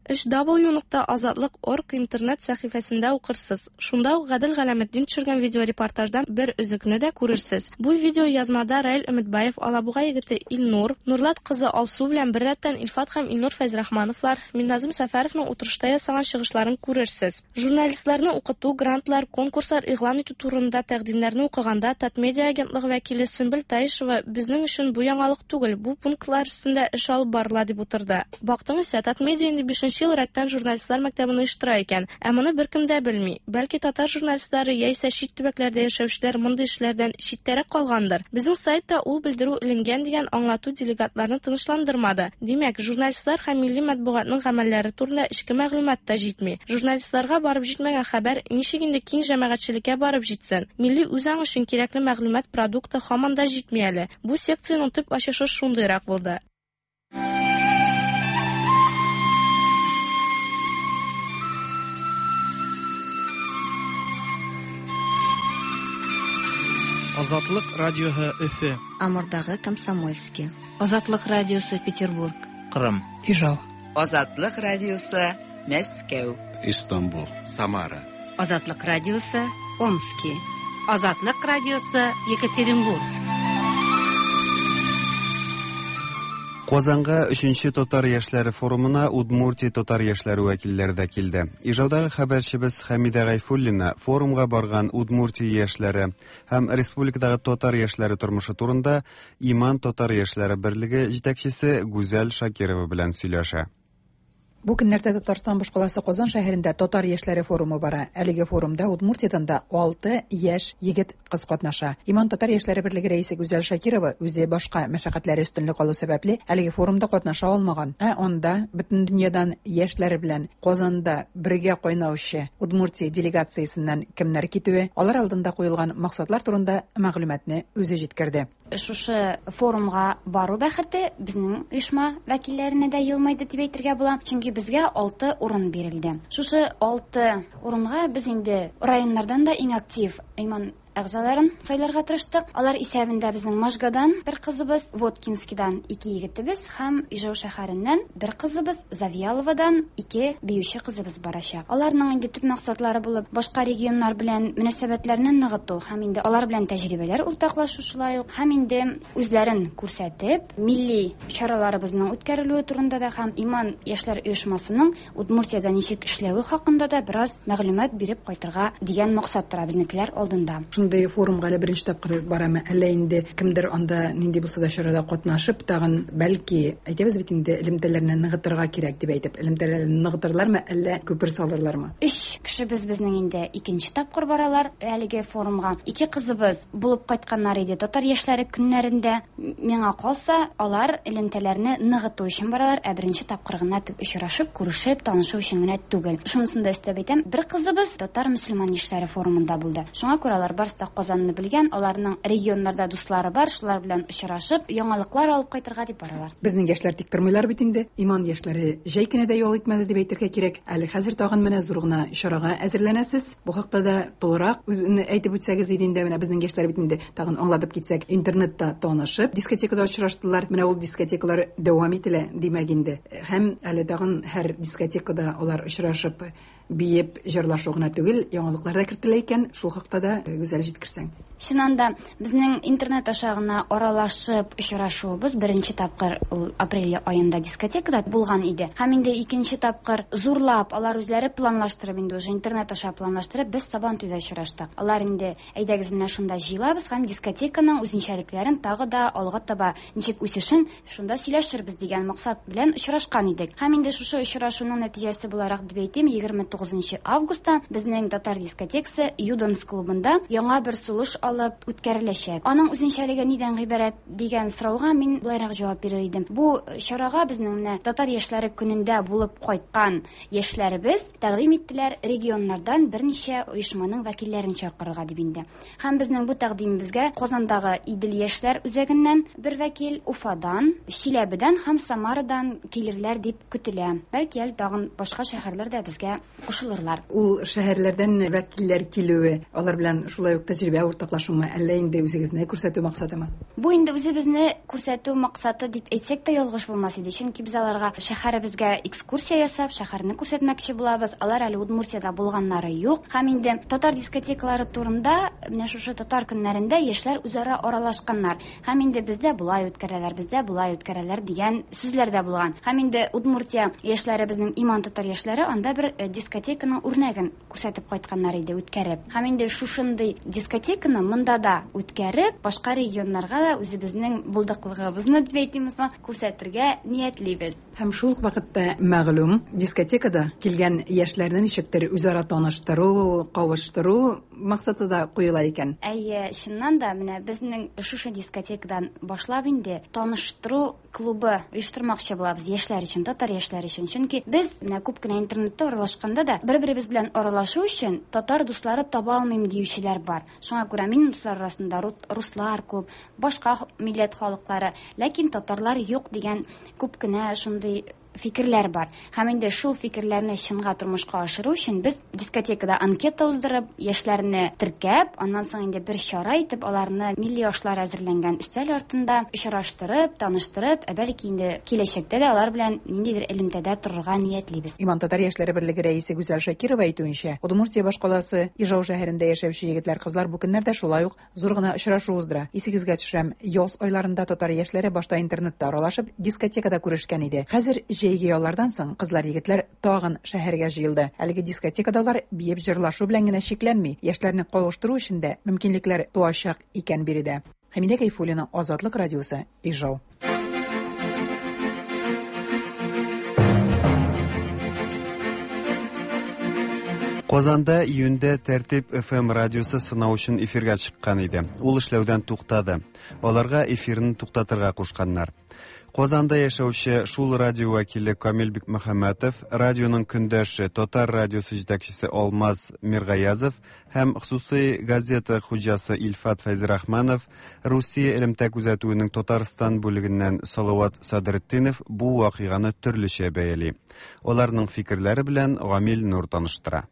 эш дабл ю нокта азатлык точка орг интернет сәхифәсендә укырсыз. Шунда ук Гадел Галәметдин төшергән видеорепортаждан бер өзекне дә күрерсез. Бу видео язмада Раил Өметбаев, Алабуга егете Илнур, Нурлат кызы Алсу белән беррәттән Илфат һәм Илнур Фәйзрахмановлар, Минназым Сәфәровның утырышта ясаган чыгышларын күрерсез. Журналистларны укыту, грантлар, конкурслар игълан итү турында тәкъдимнәрне укыганда Татмедиа агентлыгы вәкиле Сөмбел Таишева безнең өчен бу яңалык түгел, бу пунктлар өстендә эш алып барыла дип утырды. Бактың исә Татмедиа инде бишенче ел рәттән журналистлар мәктәбен оештыра икән, ә моны беркем дә белми. Бәлки татар журналистлары яисә чит төбәкләрдә яшәүчеләр мондай эшләрдән читтәрәк калгандыр. Безнең сайтта ул белдерү иленгән дигән аңлату делегатларны тынычландырмады. Димәк, журналистлар һәм милли матбугатның гамәлләре турында эчке мәгълүмат та җитми. Журналистларга барып җитмәгән хәбәр ничек инде киң җәмәгатьчелеккә барып җитсен? Милли үзаң өчен кирәкле мәгълүмат продукты һаман да җитми әле. Бу секциянең төп ачышы шундыйрак булды. Азатлык радиоһы Өфе. Амурдагы Комсомольский. Азатлык радиосы Петербург. Кырым. Ижау. Азатлык радиосы Мәскәү. Истанбул. Самара. Азатлык радиосы Омский. Азатлык радиосы Екатеринбург. Казанга өченче татар яшьләре форумына Удмуртия татар яшьләре вәкилләре дә килде. Ижаудагы хәбәрчебез Хәмидә Гайфуллина форумга барган Удмуртия яшьләре һәм республикадагы татар яшьләре тормышы турында Иман татар яшьләре берлеге җитәкчесе Гүзәл Шакирова белән сөйләшә. Бу көннәрдә Татарстан башкаласы Казан шәһәрендә татар яшьләре форумы бара. Әлеге форумда Удмуртиядан да алты яшь егет кыз катнаша. Иман татар яшьләре берлеге рәисе Гүзәл Шакирова үзе башка мәшәкатьләре өстенлек алу сәбәпле әлеге форумда катнаша алмаган. Ә анда бөтен дөньядан яшьләре белән Казанда бергә кайнаучы Удмуртия делегациясеннән кемнәр китүе, алар алдында куелган максатлар турында мәгълүматны үзе җиткерде. Шушы форумга бару бәхете безнең оешма вәкилләренә дә елмайды дип әйтергә була. Чөнки безгә алты урын бирелде. Шушы алты урынга без инде районнардан да иң актив Иман әгъзаларын сайларга тырыштык. Алар исәбендә безнең Можгадан бер кызыбыз, Воткинскидан ике егетебез һәм Ижау шәһәреннән бер кызыбыз, Завьяловадан ике биюче кызыбыз барачак. Аларның инде төп максатлары булып башка регионнар белән мөнәсәбәтләрне ныгыту һәм инде алар белән тәҗрибәләр уртаклашу, шулай ук һәм инде үзләрен күрсәтеп, милли чараларыбызның үткәрелүе турында да һәм Иман яшьләр оешмасының Удмуртиядә ничек эшләве хакында да бераз мәгълүмат биреп кайтырга дигән максат тора безнекеләр алдында. Шундай форумга әле беренче тапкыр барамы, әллә инде кемдер анда нинди булса да чарада катнашып, тагын бәлки әйтәбез бит инде элемтәләрне ныгытырга кирәк дип әйтеп, элемтәләрне ныгытырлармы, әллә күпер салырлармы? Өч кешебез безнең инде икенче тапкыр баралар әлеге форумга. Ике кызыбыз булып кайтканнар иде татар яшьләре көннәрендә. Миңа калса, алар элемтәләрне ныгыту өчен баралар, ә беренче тапкыр гына очрашып, күрешеп, танышу өчен генә түгел. Шунысын да өстәп әйтәм, бер кызыбыз татар мөселман яшьләре форумында булды. Шуңа күрә алар барсы да Казанны белгән, аларның регионнарда дуслары бар, шулар белән очрашып, яңалыклар алып кайтырга дип баралар. Безнең яшьләр тик тормыйлар бит инде. Иман яшьләре җәй кенә дә ял итмәде дип әйтергә кирәк. Әле хәзер тагын менә зур гына чарага әзерләнәсез. Бу хакта да тулырак әйтеп үтсәгез иде инде, менә безнең яшьләр бит инде тагын аңлатып китсәк, интернетта танышып, дискотекада очраштылар. Менә ул дискотекалар дәвам ителә димәк инде. Һәм әле тагын һәр дискотекада алар очрашып биеп җырлашу гына түгел, яңалыклар да кертелә икән. Шул хакта да гүзәл җиткерсәң. Чыннан да безнең интернет ашагына аралашып очрашуыбыз беренче тапкыр ул апрель аенда дискотекада булган иде. Һәм инде икенче тапкыр зурлап, алар үзләре планлаштырып инде уже интернет аша планлаштырып, без Сабантуйда очраштык. Алар инде әйдәгез менә шунда җыелабыз һәм дискотеканың үзенчәлекләрен тагы да алга таба ничек үсешен шунда сөйләшербез дигән максат белән очрашкан идек. Һәм инде шушы очрашуның нәтиҗәсе буларак дип әйтим, егерме тугызынчы августта безнең татар дискотекасы Юданс клубында яңа бер сулыш алып үткәреләчәк. Аның үзенчәлеге нидән гыйбарәт дигән сорауга мин булайрак җавап бирер идем. Бу чарага безнең татар яшьләре көнендә булып кайткан яшьләребез тәкъдим иттеләр регионнардан берничә оешманың вәкилләрен чакырырга дип инде. Һәм безнең бу тәкъдимебезгә Казандагы Идел яшьләр үзәгеннән бер вәкил, Уфадан, Чиләбедән һәм Самарадан килерләр дип көтелә. Бәлки әле тагын башка шәһәрләр дә безгә кушылырлар. Ул шәһәрләрдән вәкилләр килүе, алар белән шулай ук тәҗрибә уртаклашуы катнашумы, әллә инде үзегезне күрсәтү максатымы? Бу инде үзебезне күрсәтү максаты дип әйтсәк тә ялгыш булмас иде. Чөнки без аларга шәһәребезгә экскурсия ясап, шәһәрне күрсәтмәкче булабыз. Алар әле Удмуртиядә булганнары юк. Һәм инде татар дискотекалары турында менә шушы татар көннәрендә яшьләр үзара аралашканнар. Һәм инде бездә булай үткәрәләр, бездә булай үткәрәләр дигән сүзләр дә булган. Һәм инде Удмуртия яшьләребезнең иман татар яшьләре анда бер дискотеканың үрнәген күрсәтеп кайтканнар иде үткәреп. Һәм инде шушындый дискотеканы монда да үткәреп, башка регионнарга да үзебезнең булдыклыгыбызны дип әйтимез, күрсәтергә ниятлибез. Һәм шул ук вакытта мәгълүм, дискотекада килгән яшьләрне ничектер үзара таныштыру, кавыштыру максаты да куела икән. Әйе, чыннан да менә безнең шушы дискотекадан башлап инде таныштыру клубы оештырмакчы булабыз яшьләр өчен, татар яшьләре өчен. Чөнки без менә күп кенә интернетта аралашканда да бер-беребез белән аралашу өчен татар дуслары таба алмыйм диючеләр бар. Шуңа күрә минем дуслар арасында руслар күп, башка милләт халыклары, ләкин татарлар юк дигән күп кенә шундый фикерләр бар. Һәм инде шул фикерләрне чынга тормышка ашыру өчен без дискотекада анкета уздырып, яшьләрне теркәп, аннан соң инде бер чара итеп, аларны милли ашлар әзерләнгән өстәл артында очраштырып, таныштырып, бәлки инде киләчәктә дә алар белән ниндидер элемтәдә торырга ниятлибез. Иман татар яшьләре берлеге рәисе Гүзәл Шакирова әйтүенчә, Удмуртия башкаласы Ижау шәһәрендә яшәүче егетләр, кызлар бу көннәрдә шулай ук зур гына очрашу уздыра. Исегезгә төшерәм, яз айларында татар яшьләре башта интернетта аралашып, дискотекада күрешкән иде. Хәзер җәйге яллардан соң кызлар, егетләр тагын шәһәргә җыелды. Әлеге дискотекадалар биеп җырлашу белән генә шикләнми, яшьләрне кавыштыру өчен дә мөмкинлекләр туачак икән биредә. Хәмидә Кайфуллина, Азатлык радиосы, Ижау. Казанда июньдә Тәртип эф эм радиосы сынау өчен эфиргә чыккан иде. Ул эшләүдән туктады. Аларга эфирны туктатырга кушканнар. Казанда яшәүче шул радио вәкиле Камил Бикмөхәммәтов, радионың көндәше Татар радиосы җитәкчесе Алмаз Миргаязов һәм хусусый газета хуҗасы Илфат Фәйзрахманов, Русия элемтә күзәтүенең Татарстан бүлегеннән Салават Садретдинов бу вакыйганы төрлечә бәяли. Аларның фикерләре белән Гамил Нур таныштыра.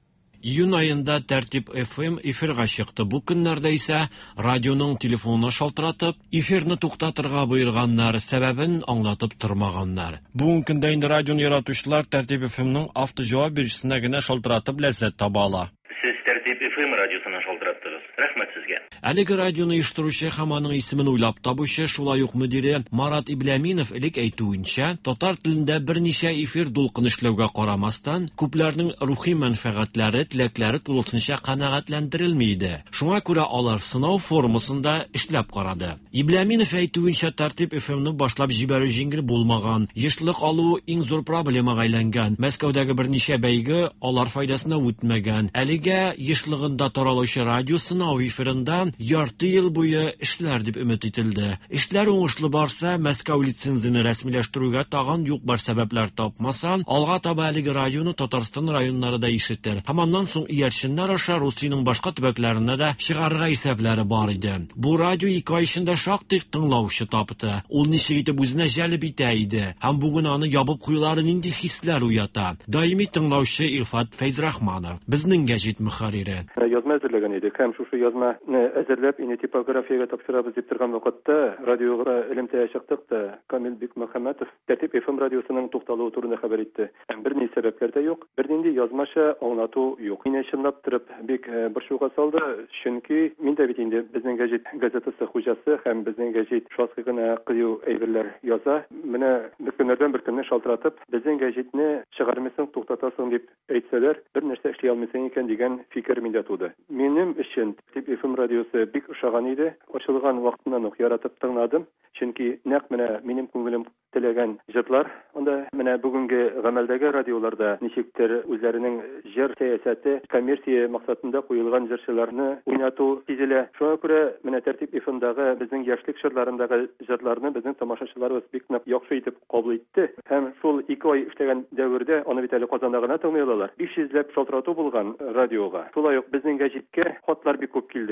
Июнь айында Тәртип эф эм эфирга чыкты. Бу көннәрдә исә радионың телефонын шалтыратып, эфирны туктатырга боерганнар, сәбәбен аңлатып тормаганнар. Бүгенге көндә инде радионы яратучылар Тәртип эф эмның автоҗавап бирүчесенә генә шалтыратып ләззәт таба ала. Сез Тәртип эф эм радиосына шалтыраттыгыз. Рәхмәт сезгә. Әлеге радионы оештыручы һәм аның исемен уйлап табучы, шулай ук мөдире Марат Ибляимов элек әйтүенчә, татар телендә берничә эфир дулкын эшләүгә карамастан, күпләрнең рухи мәнфәгатьләре, теләкләре тулысынча канәгатьләндерелми иде. Шуңа күрә алар сынау формасында эшләп карады. Ибляимов әйтүенчә, Тәртип эф эмны башлап җибәрү җиңел булмаган, ешлык алу иң зур проблемага әйләнгән. Мәскәүдәге берничә бәйге алар файдасына үтмәгән. Әлегә ешлыгында таралучы радио сынау эфирында ярты ел буе эшләр дип өмет ителде. Эшләр уңышлы барса, Мәскәү лицензияны рәсмиләштерүгә тагын юк бар сәбәпләр тапмаса, алга таба әлеге радионы Татарстан районнары да ишетер. Һәм аннан соң иярченнәр аша Русиянең башка төбәкләренә дә чыгарырга исәпләре бар иде. Бу радио ике ай эчендә шактый тыңлаучы тапты. Ул ничек итеп үзенә җәлеп итә иде. Һәм бүген аны ябып куюлары нинди хисләр уята. Даими тыңлаучы Илфат Фәйзрахманов, безнең гәҗит мөхәррире. Язма әзерләгән идек һәм шушы язманы әзерләп инде типографиягә тапшырабыз дип торган вакытта радиога элемтәгә чыктык та Камил Бикмөхәммәтов Тәртип эф эм радиосының тукталуы турында хәбәр итте. Һәм берничә сәбәпләр дә юк, бернинди язмаша аңлату юк. Мине чынлап торып бик борчуга салды, чөнки мин дә бит инде безнең гәҗит газетасы хуҗасы һәм безнең гәҗит шушы гына кыю әйберләр яза. Менә бер көннәрдән бер көнне шалтыратып, безнең гәҗитне чыгармыйсың, туктатасың дип әйтсәләр, бер нәрсә эшли алмыйсың икән дигән фикер миндә туды. Минем өчен Тәртип эф эм радиосы бик ошаган иде. Ачылган вакытыннан ук яратып тыңладым. Чөнки нәкъ менә минем күңелем теләгән җырлар. Анда менә бүгенге гамәлдәге радиоларда ничектер үзләренең җыр сәясәте, коммерция максатында куелган җырчыларны уйнату сизелә. Шуңа күрә менә Тәртип эф эмдагы безнең яшьлек җырларындагы җырларны безнең тамашачыларыбыз бик нык яхшы итеп кабул итте. Һәм шул ике ай эшләгән дәвердә аны бит әле Казанда гына тыңлый алалар. биш йөзләп шалтырату булган радиога. Шулай ук безнең гәҗиткә хатлар бик күп килде. Шушы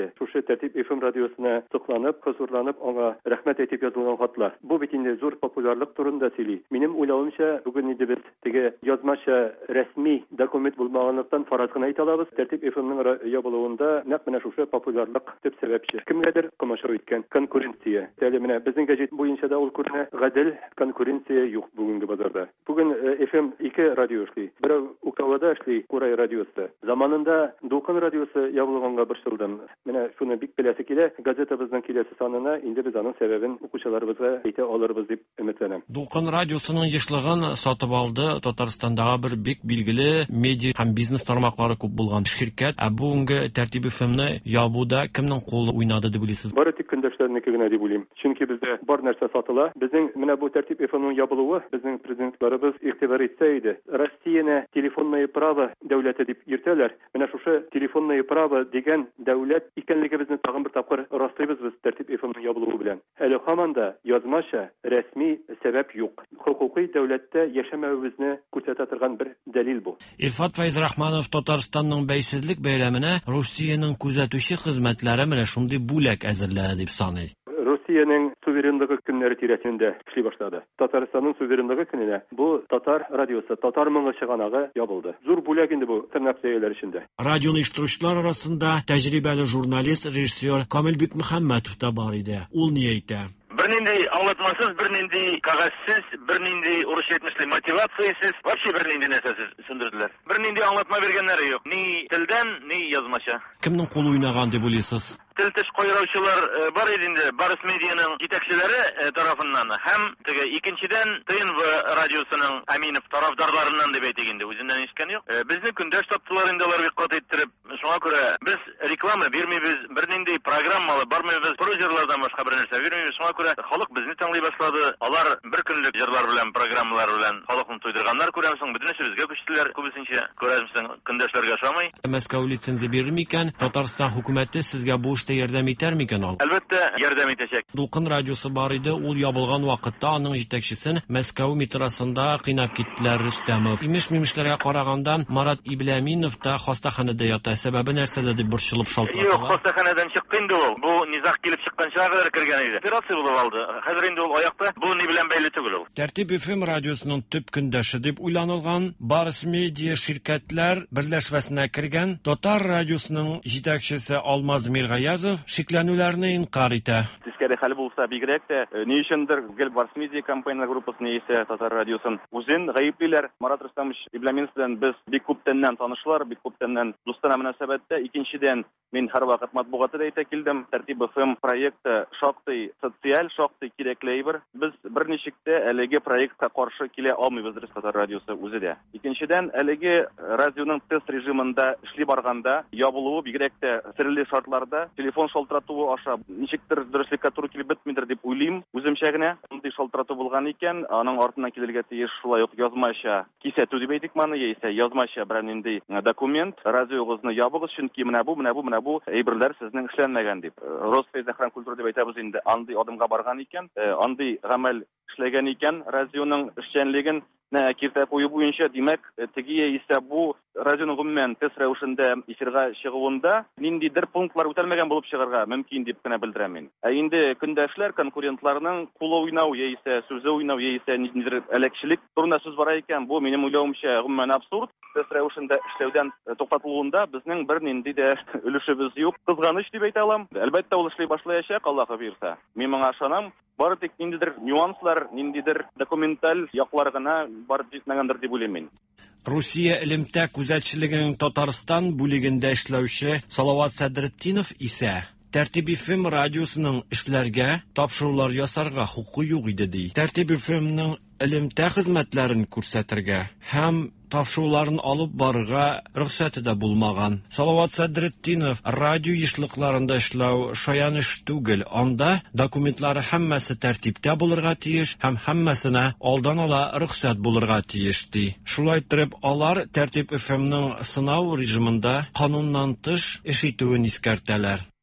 Тәртип эф эм радиосына сокланып, хозурланып, аңа рәхмәт әйтеп язылган хатлар. Бу бит инде зур популярлык турында сөйли. Минем уйлавымча, бүген инде без теге язмаша рәсми документ булмаганлыктан фараз гына әйтә алабыз. Тәртип эф эм-ның ябылуында нәкъ менә шушы популярлык төп сәбәпче. Кемгәдер комачау иткән конкуренция. Әле менә безнең гәҗит буенча да ул күренә, гадел конкуренция юк бүгенге базарда. Бүген эф эм ике радио эшли. Берәү Уктавада эшли, Курай радиосы. Заманында Дулкын радиосы ябылганга борчылдым. Менә шуны бик беләсе килә. Газетабызның киләсе санына инде без аның сәбәбен укучыларыбызга әйтә алырбыз дип өметләнәм. Дулкын радиосының ешлыгын сатып алды Татарстандагы бер бик билгеле медиа һәм бизнес тармаклары күп булган şirket. Ә бүгенге Тәртип эф эм-ны ябуда кемнең кулы уйнады дип уйлыйсыз? Бары тик көндәшләрнеке генә дип уйлыйм. Чөнки бездә бар нәрсә сатыла. Безнең менә бу Тәртип эф эм-ның ябылуы безнең президентларыбыз игътибар итсә иде. Россияне телефонное право дәүләте дип йөртәләр. Менә шушы телефонное право дигән дәүләт икәнлегебезне тагын бер тапкыр раслыйбыз без Тәртип эф эм-ның ябылуы белән. Әле һаман да язмаша рәсми сәбәп юк. Хукукый дәүләттә яшәмәвебезне күрсәтә торган бер дәлил бу. Илфат Фәйзрахманов Татарстанның бәйсезлек бәйрәменә Россиянең күзәтүче хезмәтләре менә шундый бүләк әзерләде дип саный. Россиянең суверенлыгы көннәре тирәсендә эшли башлады. Татарстанның суверенлыгы көненә бу Татар радиосы, Татар моңы чыганагы ябылды. Зур бүләк инде бу тырнак сәяләр эчендә. Радионы оештыручылар арасында тәҗрибәле журналист, режиссер Камил Бикмөхәммәтов та бар иде. Ул ни әйтә? Бернинди аңлатмасыз, бернинди кагазсыз, бернинди урыс әйтмешле мотивациясыз, вообще бернинди нәрсәсез сүндерделәр. Бернинди аңлатма бергәннәре юк. Ни телдән, ни язмаша. Кемнең кулы уйнаган дип уйлыйсыз? Тел-теш кайраучылар бар иде инде, Барыс медианың җитәкчеләре тарафыннан һәм теге икенчедән ТНВ радиосының Әминов тарафдарларыннан дип әйтик инде, үзеннән ишеткән юк. Безне көндәш таптылар инде алар бик каты иттереп. Шуңа күрә без реклама бирмибез, бернинди программалы бармыйбыз, прозерлардан башка бер нәрсә бирмибез. Шуңа күрә халык безне тыңлый башлады. Алар бер көнлек җырлар белән, программалар белән халыкны туйдырганнар, күрәмсең, бөтенесе безгә күчтеләр. Күбесенчә күрәмсең, көндәшләргә ошамый. Мәскәү лицензия бирми икән, Татарстан хөкүмәте сезгә бу ярдәм итәр микән ул? Әлбәттә, ярдәм итәчәк. Дулкын радиосы бар иде, ул ябылган вакытта аның җитәкчесен Мәскәү метросында кыйнап киттеләр Рөстәмов. Имеш-мимешләргә караганда Марат Ибляиминов та хастаханәдә ята. Сәбәбе нәрсәдә дип борчылып шалтыраталар. Юк, хастаханәдән чыкты инде ул. Бу низак килеп чыкканча гына кергән иде. Операция булып алды. Хәзер инде ул аякта. Бу ни белән бәйле түгел ул. Тәртип эф эм радиосының төп көндәше дип уйланылган Барыс медиа şirkeтләр берләшмәсенә кергән Татар радиосының җитәкчесе Алмаз Миргаязов шикләнүләрне инкар итә. Тискәре хәл булса бигрәк тә ни өчендер гел Барс медиа компания группасын яисә Татар радиосын үзен гаеплиләр. Марат Рөстәмович Ибляиминов белән без бик күптәннән танышлар, бик күптәннән дустана мөнәсәбәттә. Икенчедән мин һәрвакыт матбугатта да әйтә килдем. Тәртип эф эм проекты шактый социаль, шактый кирәкле әйбер. Без берничек тә әлеге проектка каршы килә алмыйбыз Татар радиосы үзе дә. Икенчедән әлеге радионың тест режимында эшли барганда ябылуы бигрәк тә серле шартларда телефон шалтыратуы аша ничектер дөреслеккә туры килеп бетмидер дип уйлыйм. Үземчә генә мондый шалтырату булган икән, аның артыннан килергә тиеш шулай ук язмаша кисәтү дип әйтик моны, яисә язмаша бер нинди документ радиогызны ябыгыз, чөнки менә бу, менә бу, менә бу әйберләр сезнең эшләнмәгән дип. Росфейзахран культура дип әйтәбез инде, андый адымга барган икән, андый гамәл эшләгән икән, радионың эшчәнлеген киртә кую буенча, димәк, теге исә бу радионың гомумән тест рәвешендә эфирга чыгуында ниндидер пунктлар үтәлмәгән булып чыгарга мөмкин дип кенә белдерәм мин. Ә инде көндәшләр конкурентларның кулы уйнау яисә сүзе уйнау яисә ниндидер әләкчелек турында сүз бара икән, бу минем уйлавымча гомумән абсурд. Тест рәвешендә эшләүдән туктатылуында безнең бер нинди дә өлешебез юк. Кызганыч дип әйтә алам. Әлбәттә ул эшли башлаячак, Аллаһы бирсә. Мин моңа ышанам. Бары тик ниндидер нюанслар, ниндидер документаль яклар гына бар җитмәгәндер дип уйлыйм мин. Русия элемтә күзәтчелегенең Татарстан бүлегендә эшләүче Салават Сәдретдинов исә Тәртип эф эм радиосының эшләргә тапшырулар ясарга хукукы юк иде ди. Тәртип эф эм-ның элемтә хезмәтләрен күрсәтергә һәм тапшыруларын алып барырга рөхсәте дә булмаган. Салават Сәдретдинов радио ешлыкларында эшләү шаян эш түгел. Анда документлары һәммәсе тәртиптә булырга тиеш һәм һәммәсенә алдан ала рөхсәт булырга тиеш ди. Шулай итеп, алар Тәртип эф эм-ның сынау режимында кануннан тыш эш итүен искәртәләр.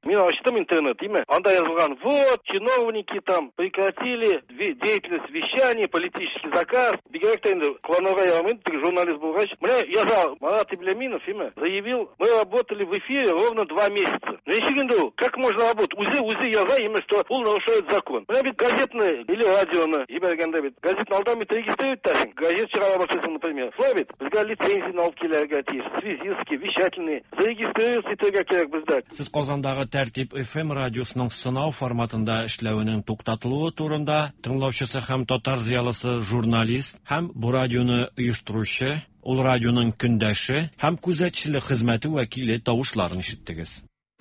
Мен ачтым интернет, дейме. Анда язылган: вот, чиновники там прекратили деятельность вещания, политический заказ. Бигерәк инде кыланырга ягымый, журналист булгач. Менә яза Марат Ибляminов, име, заявил: мы работали в эфире ровно два месяца. Ну ничего, как можно работать? Узи, узи яза, име, что ул нарушает закон. Менә бит газетны или радионы ебәргәндә бит газетны алдан бит регистрировать ташин. Газет чыгара башлыйсың, например. Шулай бит. Безгә лицензияны алып килергә тиеш. Связистский, вещательный. Зарегистрироваться итәргә кирәк бездә. Сез Казандагы Тәртип эф эм радиосының сынау форматында эшләвенең туктатылуы турында тыңлаучысы һәм татар зыялысы журналист һәм бу радионы оештыручы, ул радионың көндәше һәм күзәтчелек хезмәте вәкиле тавышларын ишеттегез.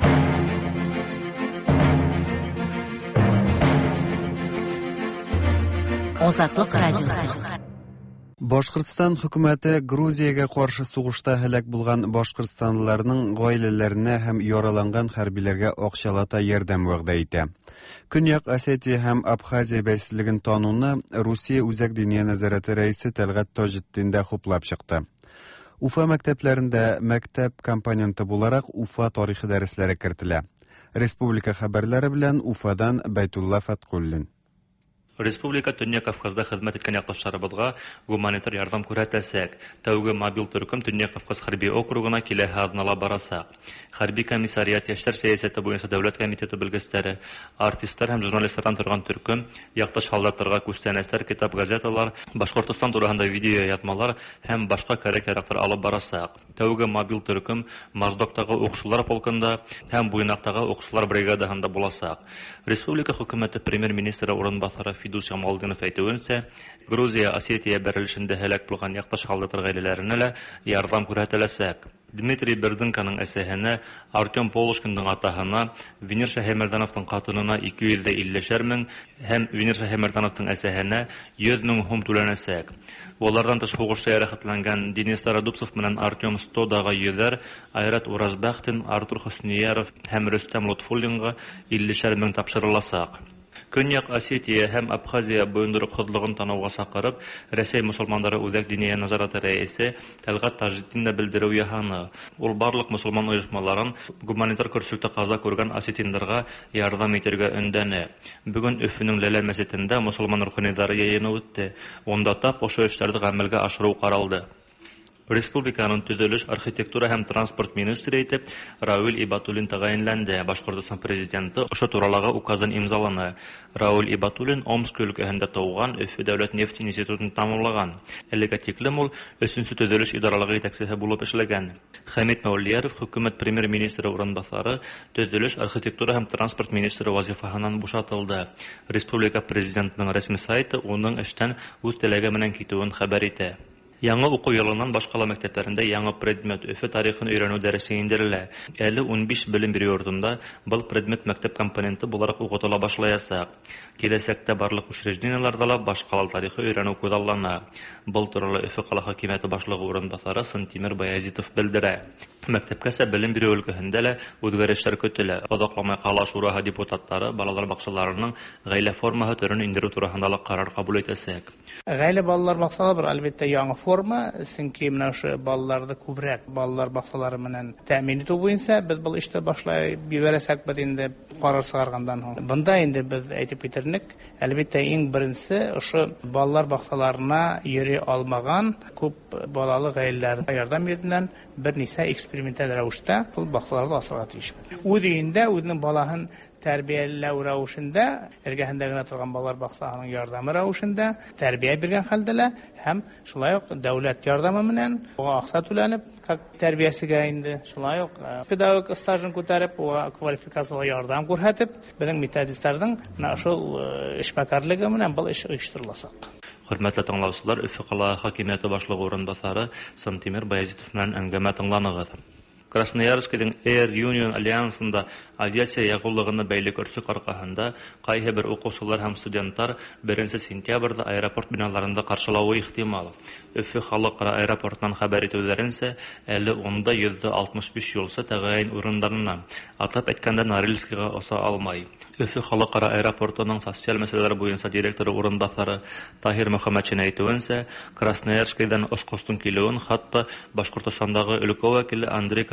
Азатлык радиосы. Башкортстан хөкүмәте Грузиягә каршы сугышта һәлак булган башкортстанлыларның гаиләләренә һәм яраланган хәрбиләргә акчалата ярдәм вәгъдә итә. Көньяк Осетия һәм Абхазия бәйсезлеген тануны Русия үзәк диния нәзарәте рәисе Тәлгат Таҗетдин дә хуплап чыкты. Уфа мәктәпләрендә мәктәп компоненты буларак Уфа тарихы дәресләре кертелә. Республика хәбәрләре белән Уфадан Байтулла Фаткуллин. Республика Төньяк Кавказда хезмәт иткән якташларыбызга гуманитар ярдәм күрсәтәсәк. Тәүге мобиль төркем Төньяк Кавказ хәрби округына киләһе аднала барасак. Хәрби комиссариат яшьләр сәясәте буенча дәүләт комитеты белгечләре, артистлар һәм журналистлардан торган төркем, якташ халыкларга күстәнәчләр, китап, газеталар, Башкортстан турында видео ятмалар һәм башка кирәк-яраклар алып барасак. Тәүге мобиль төркем Маждоктагы укучылар полкында һәм Буйнактагы укучылар бригадаһында буласак. Республика хөкүмәте премьер-министры урынбасары Фидус Ямалдинов әйтүенчә, Грузия, Осетия бәрелешендә һәлак булган якташ халыклар гаиләләренә лә ярдәм күрсәтәләсәк. Дмитрий Бердынканың әсәһенә, Артем Полушкинның атаһына, Венер Шаһимәрдановның хатынына ике йөз илле мең һәм Венер Шаһимәрдановның әсәһенә йөз мең һум түләнәсәк. Алардан тыш хугышта ярахатланган Денис Стародубцов менән Артем Стодага йөзәр, Айрат Уразбахтин, Артур Хөснияров һәм Рөстәм Лутфуллинга илле мең тапшырыласак. Көньяк Осетия һәм Абхазия буйындырык ходлыгын тануга сакырып, Рәсәй мусулманнары үзәк диния назараты рәисе Тәлгат Таҗетдин дә белдерү яһаны. Ул барлык мусулман оешмаларын гуманитар көрсөктә каза күргән осетиннарга ярдәм итәргә өндәнә. Бүген Өфөнең Ләлә мәчетендә мусулман руханийлары яйыны үтте. Онда тап ошо эшләрне гамәлгә ашыру каралды. Республиканың төзелеш, архитектура һәм транспорт министры итеп Рауль Ибатуллин тәгаенләнде. Башкортстан президенты ошо туралагы указын имзаланы. Рауль Ибатуллин Омск өлкәһендә туган, Өфе дәүләт нефть институтын тәмамлаган. Әлегә тиклем ул өченче төзелеш идаралыгы җитәкчесе булып эшләгән. Хәмит Мәүлияров хөкүмәт премьер-министры урынбасары, төзелеш, архитектура һәм транспорт министры вазифаһыннан бушатылды. Республика президентының рәсми сайты уның эштән үз теләге менән китүен хәбәр итә. Яңа уку елыннан башкала мәктәпләрендә яңа предмет Өфе тарихын өйрәнү дәресе индерелә. Әле ун биш белем бирү йортында был предмет мәктәп компоненты буларак укытыла башлаячак. Киләсәктә барлык учреждениеләрдә ла башкала тарихы өйрәнү күзаллана. Был турында Өфе кала хакимияте башлыгы урынбасары Сантимер Баязитов белдерә. Мәктәпкәсә белем бирү өлкәһендә лә үзгәрешләр көтелә. Озакламай кала шураһы депутатлары балалар бакчаларының гаилә формаһы төрен индерү турында ла карар кабул итәсәк. Гаилә балалар бакчалары бер әлбәттә яңа форма, сөнки менә шу балаларда күбрәк балалар бакчалары менән тәэмин итү буенча без бу эштә башлай бибәрәсәк бит инде карар чыгаргандан соң. Бында инде без әйтеп китерник, әлбәттә иң беренче ошо балалар бакчаларына йөри алмаган күп балалы гаиләләр ярдәм итүдән бер нисә эксперименталь рәвештә ул бакчаларда асырга тиеш. Үзендә үзенең балаһын тәрбияләү рәвешендә, эргәһендә генә торган балалар бакчасының ярдәме рәвешендә тәрбия биргән хәлдә һәм шулай ук дәүләт ярдәме менән уга акча түләнеп, как тәрбиясегә инде, шулай ук педагог стажын күтәреп, уга квалификациялы ярдәм күрсәтеп, безнең методистларның менә шул эшмәкәрлеге менән бу эш оештырыласак. Хөрмәтле тыңлаучылар, Өфе кала хакимияте башлыгы урынбасары Сантимер Баязитов белән әңгәмә тыңланыгыз. Красноярскидің Air Union Альянсында авиация ягулыгына бәйле көрсөк аркаһында кайһы бер укучылар һәм студентлар беренче сентябрьдә аэропорт биналарында каршылауы ихтимал. Өфе халыкара аэропортынан хәбәр итүләренчә, әле онда йөз алтмыш биш юлчы тәгаен урыннарына, атап әйткәндә Норильскига оса алмай. Өфе халыкара аэропортының социаль мәсьәләләр буенча директоры урынбасары Таһир Мөхәммәтшин әйтүенчә, Красноярскидан Оскостың килүен хатта Башкортостандагы өлкә вәкиле Андрей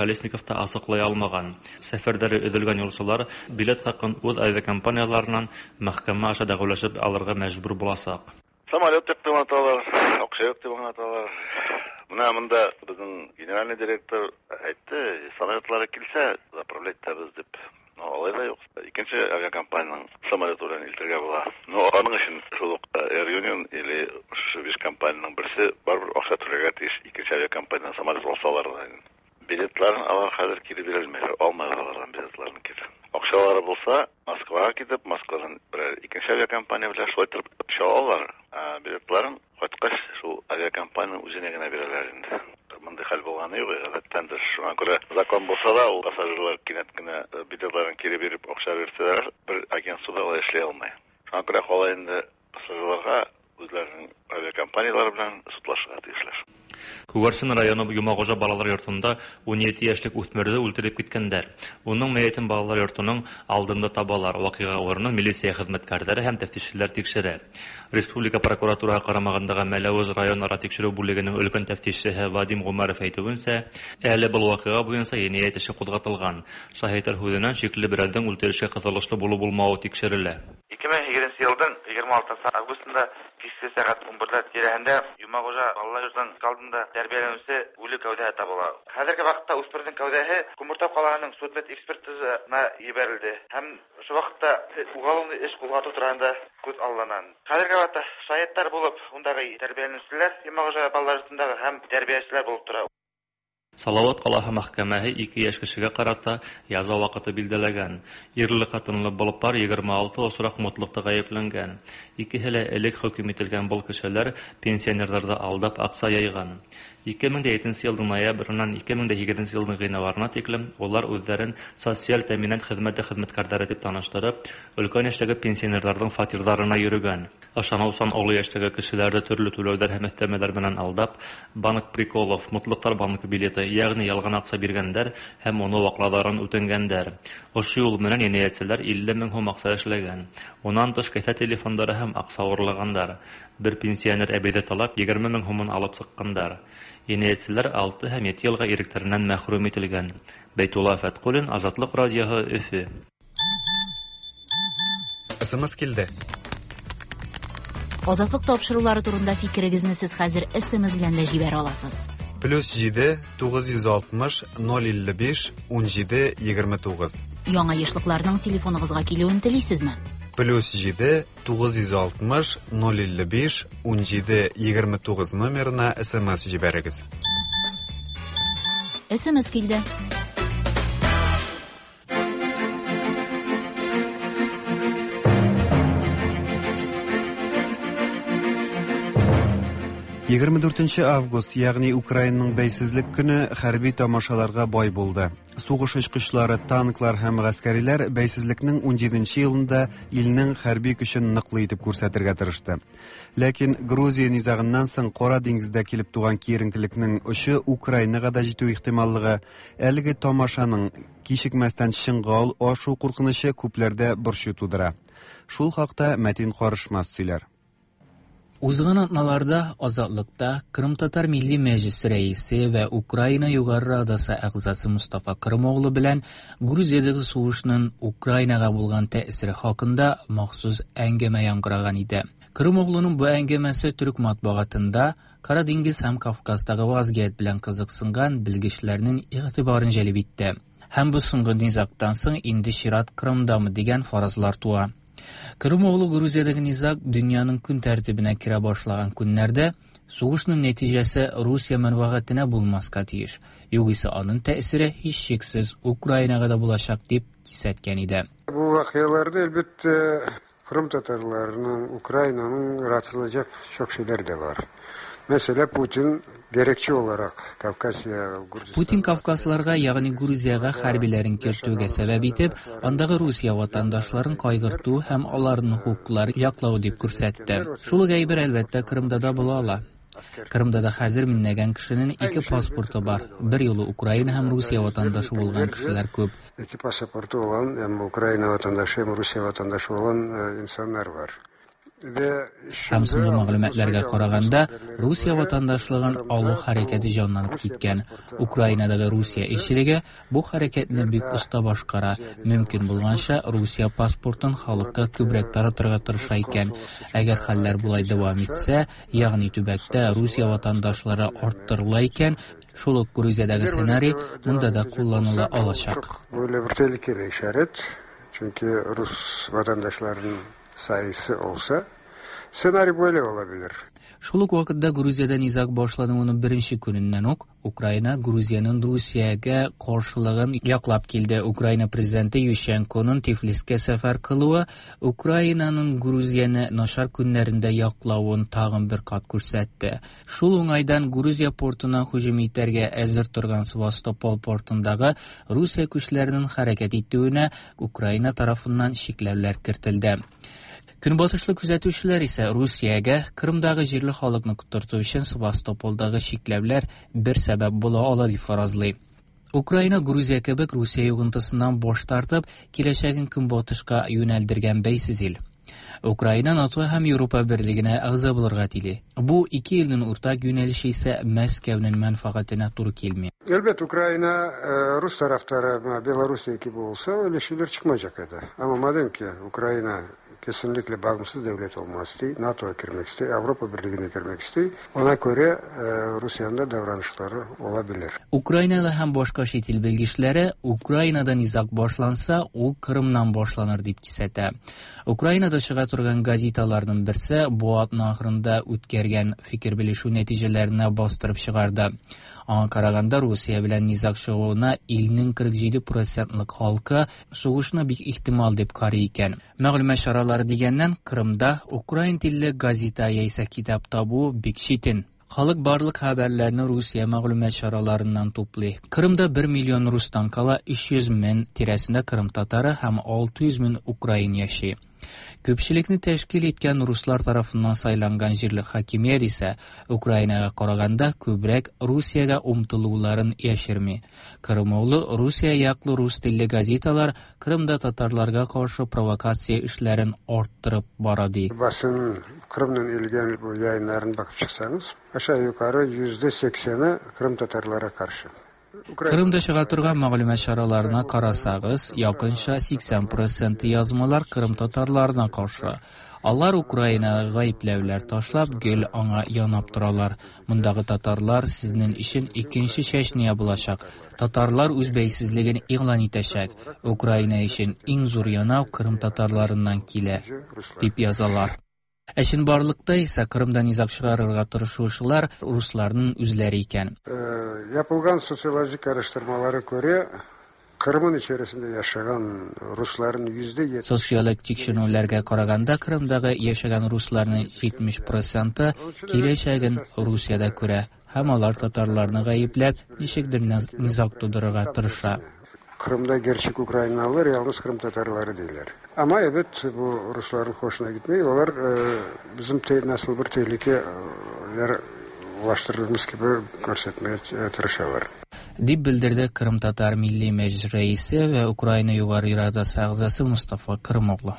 Колесников та асыклый алмаган. Сәфәрдәре өҙөлгән юлчылар билет хакын үз авиакомпанияларынан мәхкәмә аша дәгъвалашып алырга мәҗбүр буласак. Самолет дип тыңлаталар, акча юк дип аңлаталар. Менә монда безнең генеральный директор әйтте, самолетлары килсә, заправлять табыз дип. Но алай да юк. Икенче авиакомпаниянең самолеты белән илтергә була. Но аның өчен шул ук Air Union или шу биш компаниянең берсе барбер акча түләргә тиеш, икенче авиакомпаниянең самолет алсалар да. Билетларын алар хәзер кире бирелмәйләр, алмаганнар билетларын кире. Акчалары булса, Москвага китеп, Москвадан бер икенче авиакомпания белән шулай торып чыгалар. Билетларын кайткач шул авиакомпаниянең үзенә генә бирәләр инде. Монда хәл булганы юк, гадәттән шуңа күрә закон булса да, ул пассажирлар кинәт кенә билетларын кире биреп акча бирсәләр, бер агентствода ул эшләй алмый. Шуңа күрә алар инде пассажирларга үзләренең авиакомпаниялары белән судлашырга тиешләр. Күгәрсен районы Юмагожа балалар йортында ун җиде яшьлек үсмерне үлтереп киткәннәр. Уның мәетен балалар йортының алдында табалар. Вакыйга орнын милиция хезмәткәрләре һәм тәфтишчеләр тикшерә. Республика прокуратурага карамагындагы Мәләвез районара тикшерү бүлегенең өлкән тәфтишчесе Вадим Гумаров әйтүенчә, әле бу вакыйга буенча җинаять эше кузгатылган. Шаһитлар хүденнән шикле берәрдән үлтерешкә кызылышлы булу булмавы тикшерелә. ике мең егерменче елның егерме алтынчы августында кичке сәгать он бер тирәһендә Юмагожа балалар йортының алдында тәрбияләнүче үле гәүдә табыла. Хәзерге вакытта үсмернең гәүдәһе Кумуртау калагының судмед экспертизасына җибәрелде һәм шу вакытта уголовный эш кузгату турында күз алланан. Хәзерге вакытта шаһитлар булып, ундагы тәрбияләнүчеләр Юмагожа балалар йортындагы һәм тәрбиячеләр булып тора. Салават калаһы мәхкәмәһе ике яшь кешегә карата яза вакыты билдәләгән. Ирле хатынлы булып пар егерме алты осрак мотлыкта гаепләнгән. Икесе дә элек хөкем ителгән бул кешеләр пенсионерларда алдап акча яйган. ике мең җиденче елның ноябреннән ике мең җиденче елның гыйнварына тиклем улар үзләрен социаль тәэминат хезмәте хезмәткәрләре дип таныштырып, өлкән яшьтәге пенсионерларның фатирларына йөрегән. Ашанаусан олы яшьтәге кешеләрне төрле түләүләр һәм өстәмәләр белән алдап, банк приколов, мотлыктар банкы билеты, ягъни ялган акча биргәннәр һәм моны вакладарын үтенгәннәр. Ошый юл менән җинаятьчеләр илле мең сум акча эшләгән. Унан тыш кәйфә телефоннары һәм акча урлаганнар. Бер пенсионер әбәйдә талап егерме мең сумын алып чыкканнар. Җинаятьчеләр алты һәм җиде елга иректереннән мәхрүм ителгән. Бәйтулла Фәткулин, Азатлык радиоһы, Өфе. Эсэмэс килде. Азатлык тапшырулары турында фикерегезне сез хәзер эсэмэс белән дә җибәрә аласыз. Плюс җиде тугыз йөз алтмыш ноль илле биш унҗиде егерме тугыз. Яңа ешлыкларның телефоныгызга килүен телисезме? Плюс җиде тугыз йөз алтмыш ноль илле биш унҗиде егерме тугыз номерына эсэмэс җибәрегез. эсэмэс килде. егерме дүртенче август, ягъни Украинаның бәйсезлек көне хәрби тамашаларга бай булды. Сугыш очкычлары, танклар һәм гаскәриләр бәйсезлекнең ун җиденче елында илнең хәрби көчен ныклы итеп күрсәтергә тырышты. Ләкин Грузия низагыннан соң Кара диңгездә килеп туган киеренкелекнең очы Украинага да җитү ихтималлыгы, әлеге тамашаның кичекмәстән чыңгау ашу куркынычы күпләрдә борчу тудыра. Шул хакта Мәтин Карышмас сөйләр. Узган атналарда Азатлыкта Кырым-Татар Милли Мәҗлесе рәисе ва Украина Югары Радасы әгъзасы Мустафа Кырымоглу белән Грузиядәге сугышның Украинага булган тәэсире хакында махсус әңгәмә яңгыраган иде. Кырымоглуның бу әңгәмәсе төрек матбугатында Кара диңгез һәм Кавказдагы вазгыять белән кызыксынган белгечләрнең игътибарын җәлеп итте. Һәм бу соңгы низактан соң инде чират Кырымдамы дигән фаразлар туа. Кырымоглу Грузиядәге низак дөньяның көн тәртибенә керә башлаган көннәрдә сугышның нәтиҗәсе Русия мәнфәгатенә булмаска тиеш. Югыйсә аның тәэсире һич шиксез Украинага да булачак дип кисәткән иде. Бу вакыйгаларда әлбәттә Кырым татарларының Украинаның ратлыжак çok şeyler de var. Mesela Putin gerekçe olarak Kafkasya Putin Kafkaslарга, ягъни Грузияга хәрбиләрен кертүгә сәбәп итеп, андагы Русия ватандашларын кайгырту һәм аларның хукукларын яклау дип күрсәтте. Шул әйбер әлбәттә Кырымда да була ала. Кырымда да хәзер меңнәгән кешенең ике паспорты бар. Бер юлы Украина һәм Русия ватандашы булган кешеләр күп. Ике паспорты olan, һәм Украина ватандашы һәм Русия ватандашы olan insanlar var. Һәм соңгы мәгълүматларга караганда, Русия ватандашлыгын алу хәрәкәте җанланып киткән. Украинадагы Русия илчелеге бу хәрәкәтне бик оста башкара. Мөмкин булганча Русия паспортын халыкка күбрәк таратырга тырыша икән. Әгәр хәлләр булай дәвам итсә, ягъни төбәктә Русия ватандашлары арттырыла икән, шул ук Грузиядәге сценарий монда да кулланыла алачак. Böyle bir tehlikeli işaret. Çünkü Rus vatandaşlarının sayısı olsa senaryo böyle olabilir. Шул ук вакытта Грузиядә низак башлануының беренче көненнән үк Украина Грузиянең Русиягә каршылыгын яклап килде. Украина президенты Ющенконың Тифлискә сәфәр кылуы Украинаның Грузияны начар көннәрендә яклавын тагын бер кат күрсәтте. Шул уңайдан Грузия портына һөҗүм итәргә әзер торган Севастополь портындагы Русия көчләренең хәрәкәт итүенә Украина тарафыннан шикләүләр кертелде. Көнбатышлы күзәтүчеләр исә Русиягә Крымдагы җирле халыкны котырту өчен Севастополдагы шикләүләр бер сәбәп була ала дип фаразлый. Украина Грузия кебек Русия югынтысыннан баш тартып, киләчәген көнбатышка юнәлдергән бәйсез ил. Украина НАТО һәм Европа берлегенә әгъза булырга тели. Бу ике илнең уртак юнәлеше исә Мәскәүнең мәнфәгатенә туры килми. Elbette Ukrayna Rus taraftarı Belarusya gibi olsa öyle şeyler çıkmayacak edi. Ama madem ki Ukrayna kesinlikle bağımsız devlet olmak istiyor, NATO'ya girmek istiyor, Avrupa Birliği'ne girmek istiyor. Ona göre e, Rusya'nın da davranışları olabilir. Ukraynada һәм башка чит ил белгечләре Украинада низак башланса, ул Крымнан башланыр дип кисәтә. Украинада чыга торган газеталарның берсе бу атна ахырында үткәргән фикер белешү нәтиҗәләренә бастырып чыгарды. Аңа караганда Русия белән низак чыгуына илнең кырык җиде процентлык халкы сугышны бик ихтимал дип карый икән. Мәгълүмат чаралары дигәннән Крымда украин телле газета яисә китап табу бик читен. Халык барлык хәбәрләрне Русия мәгълүмат чараларыннан туплый. Крымда бер миллион рустан кала өч йөз мең тирәсендә Крым татары һәм алты йөз мең украин яши. Көпчелекне тәшкил иткән руслар тарафыннан сайланган җирле хакимият исә Украинага караганда күбрәк Русиягә умтылуларын яшерми. Крымлы Русия яклы рус телле газеталар Крымда татарларга каршы провокация эшләрен арттырып бара ди. Basın Kırım'ın ilgili bu yayınlarına bakıp çıksanız aşağı yukarı yüzde sekseni Kırım Tatarlara karşı. Крымда чыга торган мәгълүмат чараларына карасагыз, якынча сиксән процент язмалар Крым татарларына каршы. Алар Украинага гаепләүләр ташлап, гел аңа янап торалар. Мондагы татарлар сезнең өчен икенче чәчния булачак. Татарлар үз бәйсезлеген игълан итәчәк. Украина өчен иң зур янау Крым татарларыннан килә, дип язалар. Әшин барлыкта исә Крымда низак чыгарырга тырышучылар русларның үзләре икән. Yapılgan sosyolojik araştırmalara göre Kırım'ın içerisinde yaşayan Rusların yüzde yetmiş. Sosyolog тикшерүләргә караганда Крымдагы яшәгән русларның җитмеш проценты киләчәген Русиядә күрә һәм алар татарларны гаепләп ничектер низак тудырырга тырыша. Kırım'da gerçek Ukraynalılar yalnız Kırım Tatarları değiller. Ama evet bu Rusların hoşuna gitmiyor. Onlar e, bizim te, nasıl bir tehlikeler ulaştırdığımız gibi göstermeye tırışıyorlar. Дип белдерде Крым татар милли мәҗлес рәисе ва Украина югары радасы әгъзасы Мустафа Крымоглу.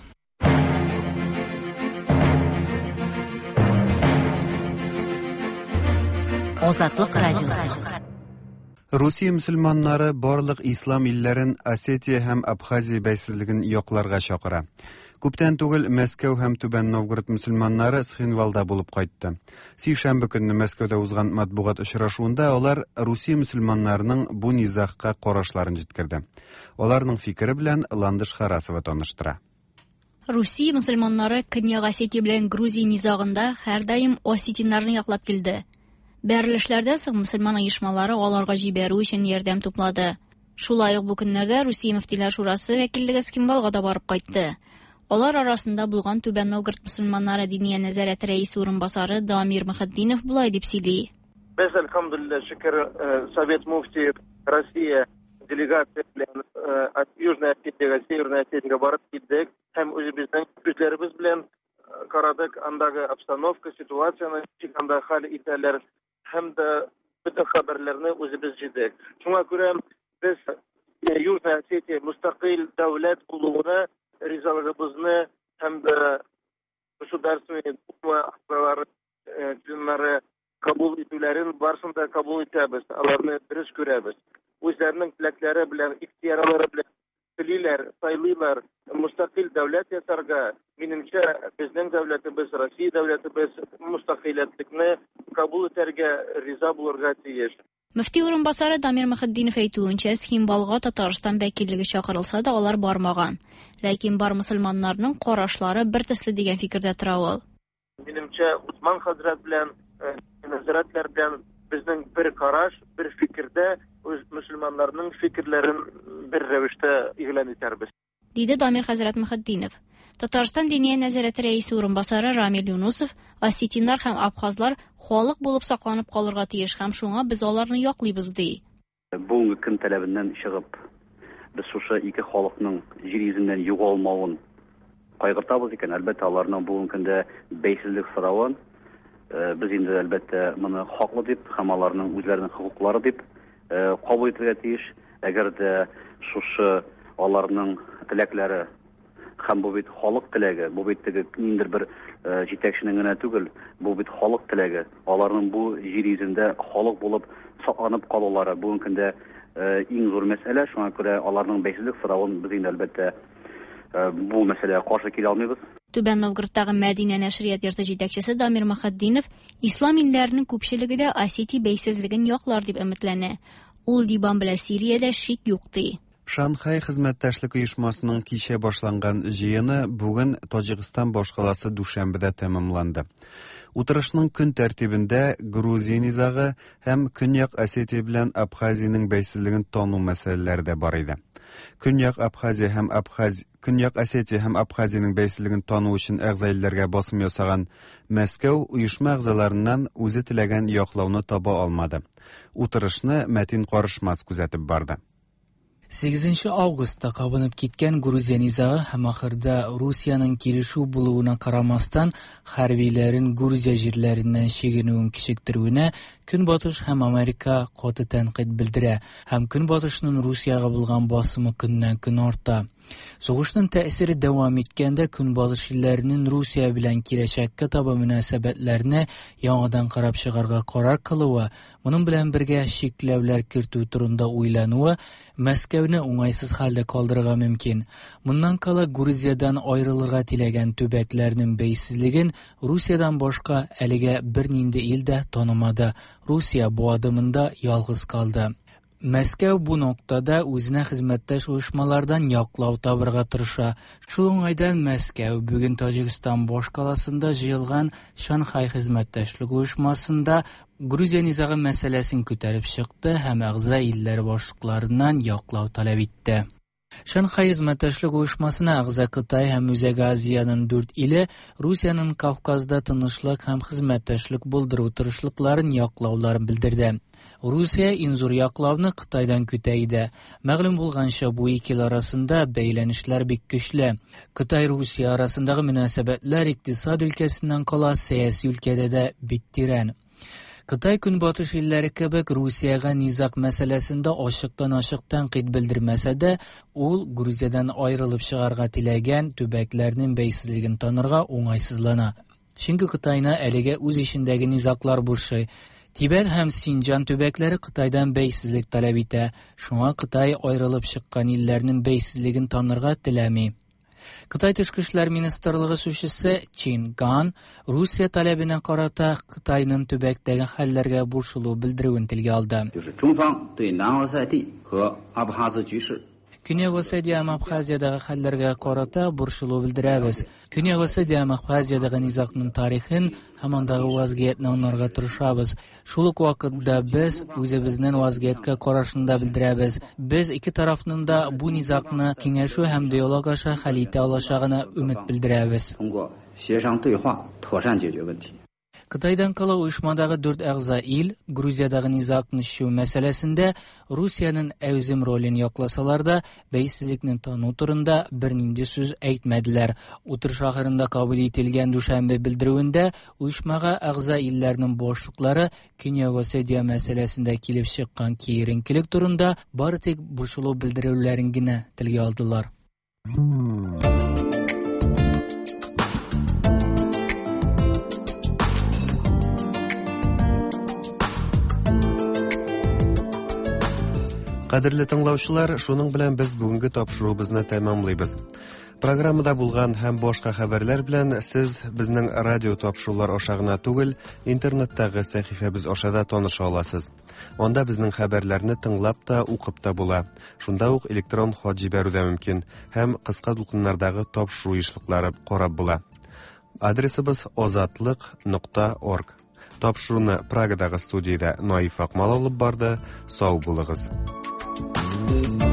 Азатлык радиосы. Русия мөселманнары барлык ислам илләрен Осетия һәм Абхазия бәйсезлеген якларга чакыра. Күптән түгел Мәскәү һәм Түбән Новгород мөселманнары Схинвалда булып кайтты. Сишәмбе көнне Мәскәүдә узган матбугат очрашуында алар Русия мөселманнарының бу низакка карашларын җиткерде. Аларның фикере белән Ландыш Харасова таныштыра. Русия мөселманнары Көньяк Осетия белән Грузия низагында һәрдаим осетиннарны яклап килде. Бәрелешләрдә соң мөселман оешмалары аларга җибәрү өчен ярдәм туплады. Шулай ук бу көннәрдә Русия мөфтиләр шурасы вәкиллеге Схинвалга да барып кайтты. Алар арасында булган Түбән Новгород мөселманнары дини нәзарәт рәисе урынбасары Дамир Мөхәддинов булай дип сөйли. Без алхамдулилlah шөкер Совет муфти Россия делегация белән от Южной Осетиягә, Северной Осетиягә барып килдек. Һәм үзебезнең күзләребез белән карадык андагы обстановка, ситуацияны, анда хәл итәләр һәм дә бөтен хәбәрләрне үзебез җыйдык. Шуңа күрә без Южная Осетия мустақил дәүләт булуына ризалыгыбызны һәм дә государственные актлары кабул итүләрен барсын да кабул итәбез, аларны дөрес күрәбез. Үзләренең теләкләре белән, ихтиярлары белән телиләр, сайлыйлар, мустақил дәүләт ясарга. Минемчә, безнең дәүләтебез, Россия дәүләтебез мустақилләтлекне кабул итәргә риза булырга тиеш. Мөфти урынбасары Дамир Мөхәддинов әйтүенчә, Схимбалга Татарстан вәкиллеге чакырылса да, алар бармаган. Ләкин бар мөселманнарның карашлары бер төсле дигән фикердә тора ул. Минемчә, Усман хәзрәт белән, нәзарәтләр белән безнең бер караш, бер фикердә үз мөселманнарның фикерләрен бер рәвештә игълан итәрбез. Диде Дамир хәзрәт Мөхәддинов. Татарстан Диния нәзарәте рәисе урынбасары Рамил Юнусов, осетиннар һәм абхазлар халык булып сакланып калырга тиеш һәм шуңа без аларны яклыйбыз ди. Бүгенге көн талабыннан чыгып, без шушы ике халыкның җир йөзеннән югалмавын кайгыртабыз икән. Әлбәттә, аларның бүгенге көндә бәйсезлек соравын без инде әлбәттә моны хаклы дип, һәм аларның үзләренең хокуклары дип кабул итәргә тиеш. Әгәр дә шушы аларның теләкләре һәм бу бит халык теләге, бу бит ниндидер бер җитәкченең генә түгел, бу бит халык теләге. Аларның бу җир йөзендә халык булып сакланып калулары бүгенге көндә иң зур мәсьәлә. Шуңа күрә аларның бәйсезлек соравын без инде әлбәттә бу мәсьәләгә каршы килә алмыйбыз. Түбән Новгородтагы Мәдинә нәшрият йорты җитәкчесе Дамир Мөхәддинов ислам илләренең күпчелеге дә Осетия бәйсезлеген яклар дип өметләнә. Ул Либан белән Сириядә шик юк ди. Шанхай хезмәттәшлек оешмасының кичә башланган җыены бүген Таҗикстан башкаласы Душанбеда тәмамланды. Утырышның көн тәртибендә Грузия низагы һәм Көньяк Осетия белән Абхазиянең бәйсезлеген тану мәсьәләләре дә бар иде. Көньяк Абхазия һәм Абхаз Көньяк Осетия һәм Абхазиянең бәйсезлеген тану өчен әгъзаләргә басым ясаган Мәскәү оешма әгъзаларыннан үзе теләгән яклауны таба алмады. Утырышны Мәтин Карышмас күзәтеп барды. сигезенче августта кабынып киткән Грузия низагы һәм ахырда Русияның килешү булуына карамастан хәрбиләрен Грузия җирләреннән чигенүен кичектерүенә Көнбатыш һәм Америка каты тәнкыйть белдерә һәм Көнбатышның Русияга булган басымы көннән-көн арта. Сугышның тәэсире дәвам иткәндә Көнбатыш илләренең Русия белән киләчәккә таба мөнәсәбәтләрне яңадан карап чыгарга карар кылуы, моның белән бергә чикләүләр кертү турында уйлануы Мәскәүне уңайсыз хәлдә калдырырга мөмкин. Моннан кала Грузиядан аерылырга теләгән төбәкләрнең бәйсезлеген Русиядан башка әлегә бернинди ил дә танымады. Русия бу адымында ялгыз калды. Мәскәү бу ноктада үзенә хезмәттәш оешмалардан яклау табырга тырыша. Шул уңайдан Мәскәү бүген Таҗикстан башкаласында җыелган Шанхай хезмәттәшлек оешмасында Грузия низагы мәсьәләсен күтәреп чыкты һәм әгъза илләр башлыкларыннан яклау таләп итте. Шанхай хезмәттәшлек оешмасына әгъза Кытай һәм Үзәк Азияның дүрт иле Русияның Кавказда тынычлык һәм хезмәттәшлек булдыру тырышлыкларын яклауларын белдерде. Русия инзур яклауны Кытайдан көтә иде. Мәгълүм булганча, бу ике ил арасында бәйләнешләр бик көчле. Кытай-Русия арасындагы мөнәсәбәтләр икътисад өлкәсеннән кала сәяси өлкәдә дә бик тирән. Кытай Көнбатыш илләре кебек Русияга низак мәсьәләсендә ачыктан-ачык тәнкыйть белдермәсә дә, ул Грузиядан аерылып чыгарга теләгән төбәкләрнең бәйсезлеген танырга уңайсызлана. Чөнки Кытайны әлегә үз ичендәге низаклар буршый. Тибет һәм Синҗан төбәкләре Кытайдан бәйсезлек таләп итә. Шуңа Кытай аерылып чыккан илләрнең бәйсезлеген танырга теләми. Кытай Тышкы эшләр министрлыгы сүзчесе Чин Ган Русия таләбенә карата Кытайның төбәктәге хәлләргә буршылу белдерүен телгә алды. Көньяк Осетия һәм Абхазиядагы хәлләргә карата буршылу белдерәбез. Көньяк Осетия һәм Абхазиядагы низакның тарихын һәм андагы вазгыятьне аңларга тырышабыз. Шул ук вакытта без үзебезнең вазгыятькә карашын да белдерәбез. Без ике тарафның да бу низакны киңәшү һәм диалог аша хәл итә алачагына өмет белдерәбез. Кытайдан кала оешмадагы дүрт әгъза ил Грузиядагы низакны чишү мәсьәләсендә Русияның әүзем ролен якласалар да, бәйсезлекне тану турында бернинди сүз әйтмәделәр. Утырыш ахырында кабул ителгән Душанбе белдерүендә оешмага әгъза илләрнең башлыклары Көньяк Осетия мәсьәләсендә килеп чыккан киеренкелек турында бары тик борчылу белдерүләрен генә телгә алдылар. Кадерле тыңлаучылар, шуның белән без бүгенге тапшыруыбызны тәмамлыйбыз. Программада булган һәм башка хәбәрләр белән сез безнең радио тапшырулар аша гына түгел, интернеттагы сәхифәбез аша да таныша аласыз. Анда безнең хәбәрләрне тыңлап та, укып та була. Шунда ук электрон хат җибәрү дә мөмкин һәм кыска дулкыннардагы тапшыру эшлекләре карап була. Адресыбыз озатлык нокта орг. Тапшыруны Прагадагы студиядә Наиф Акмал алып барды. Сау булыгыз.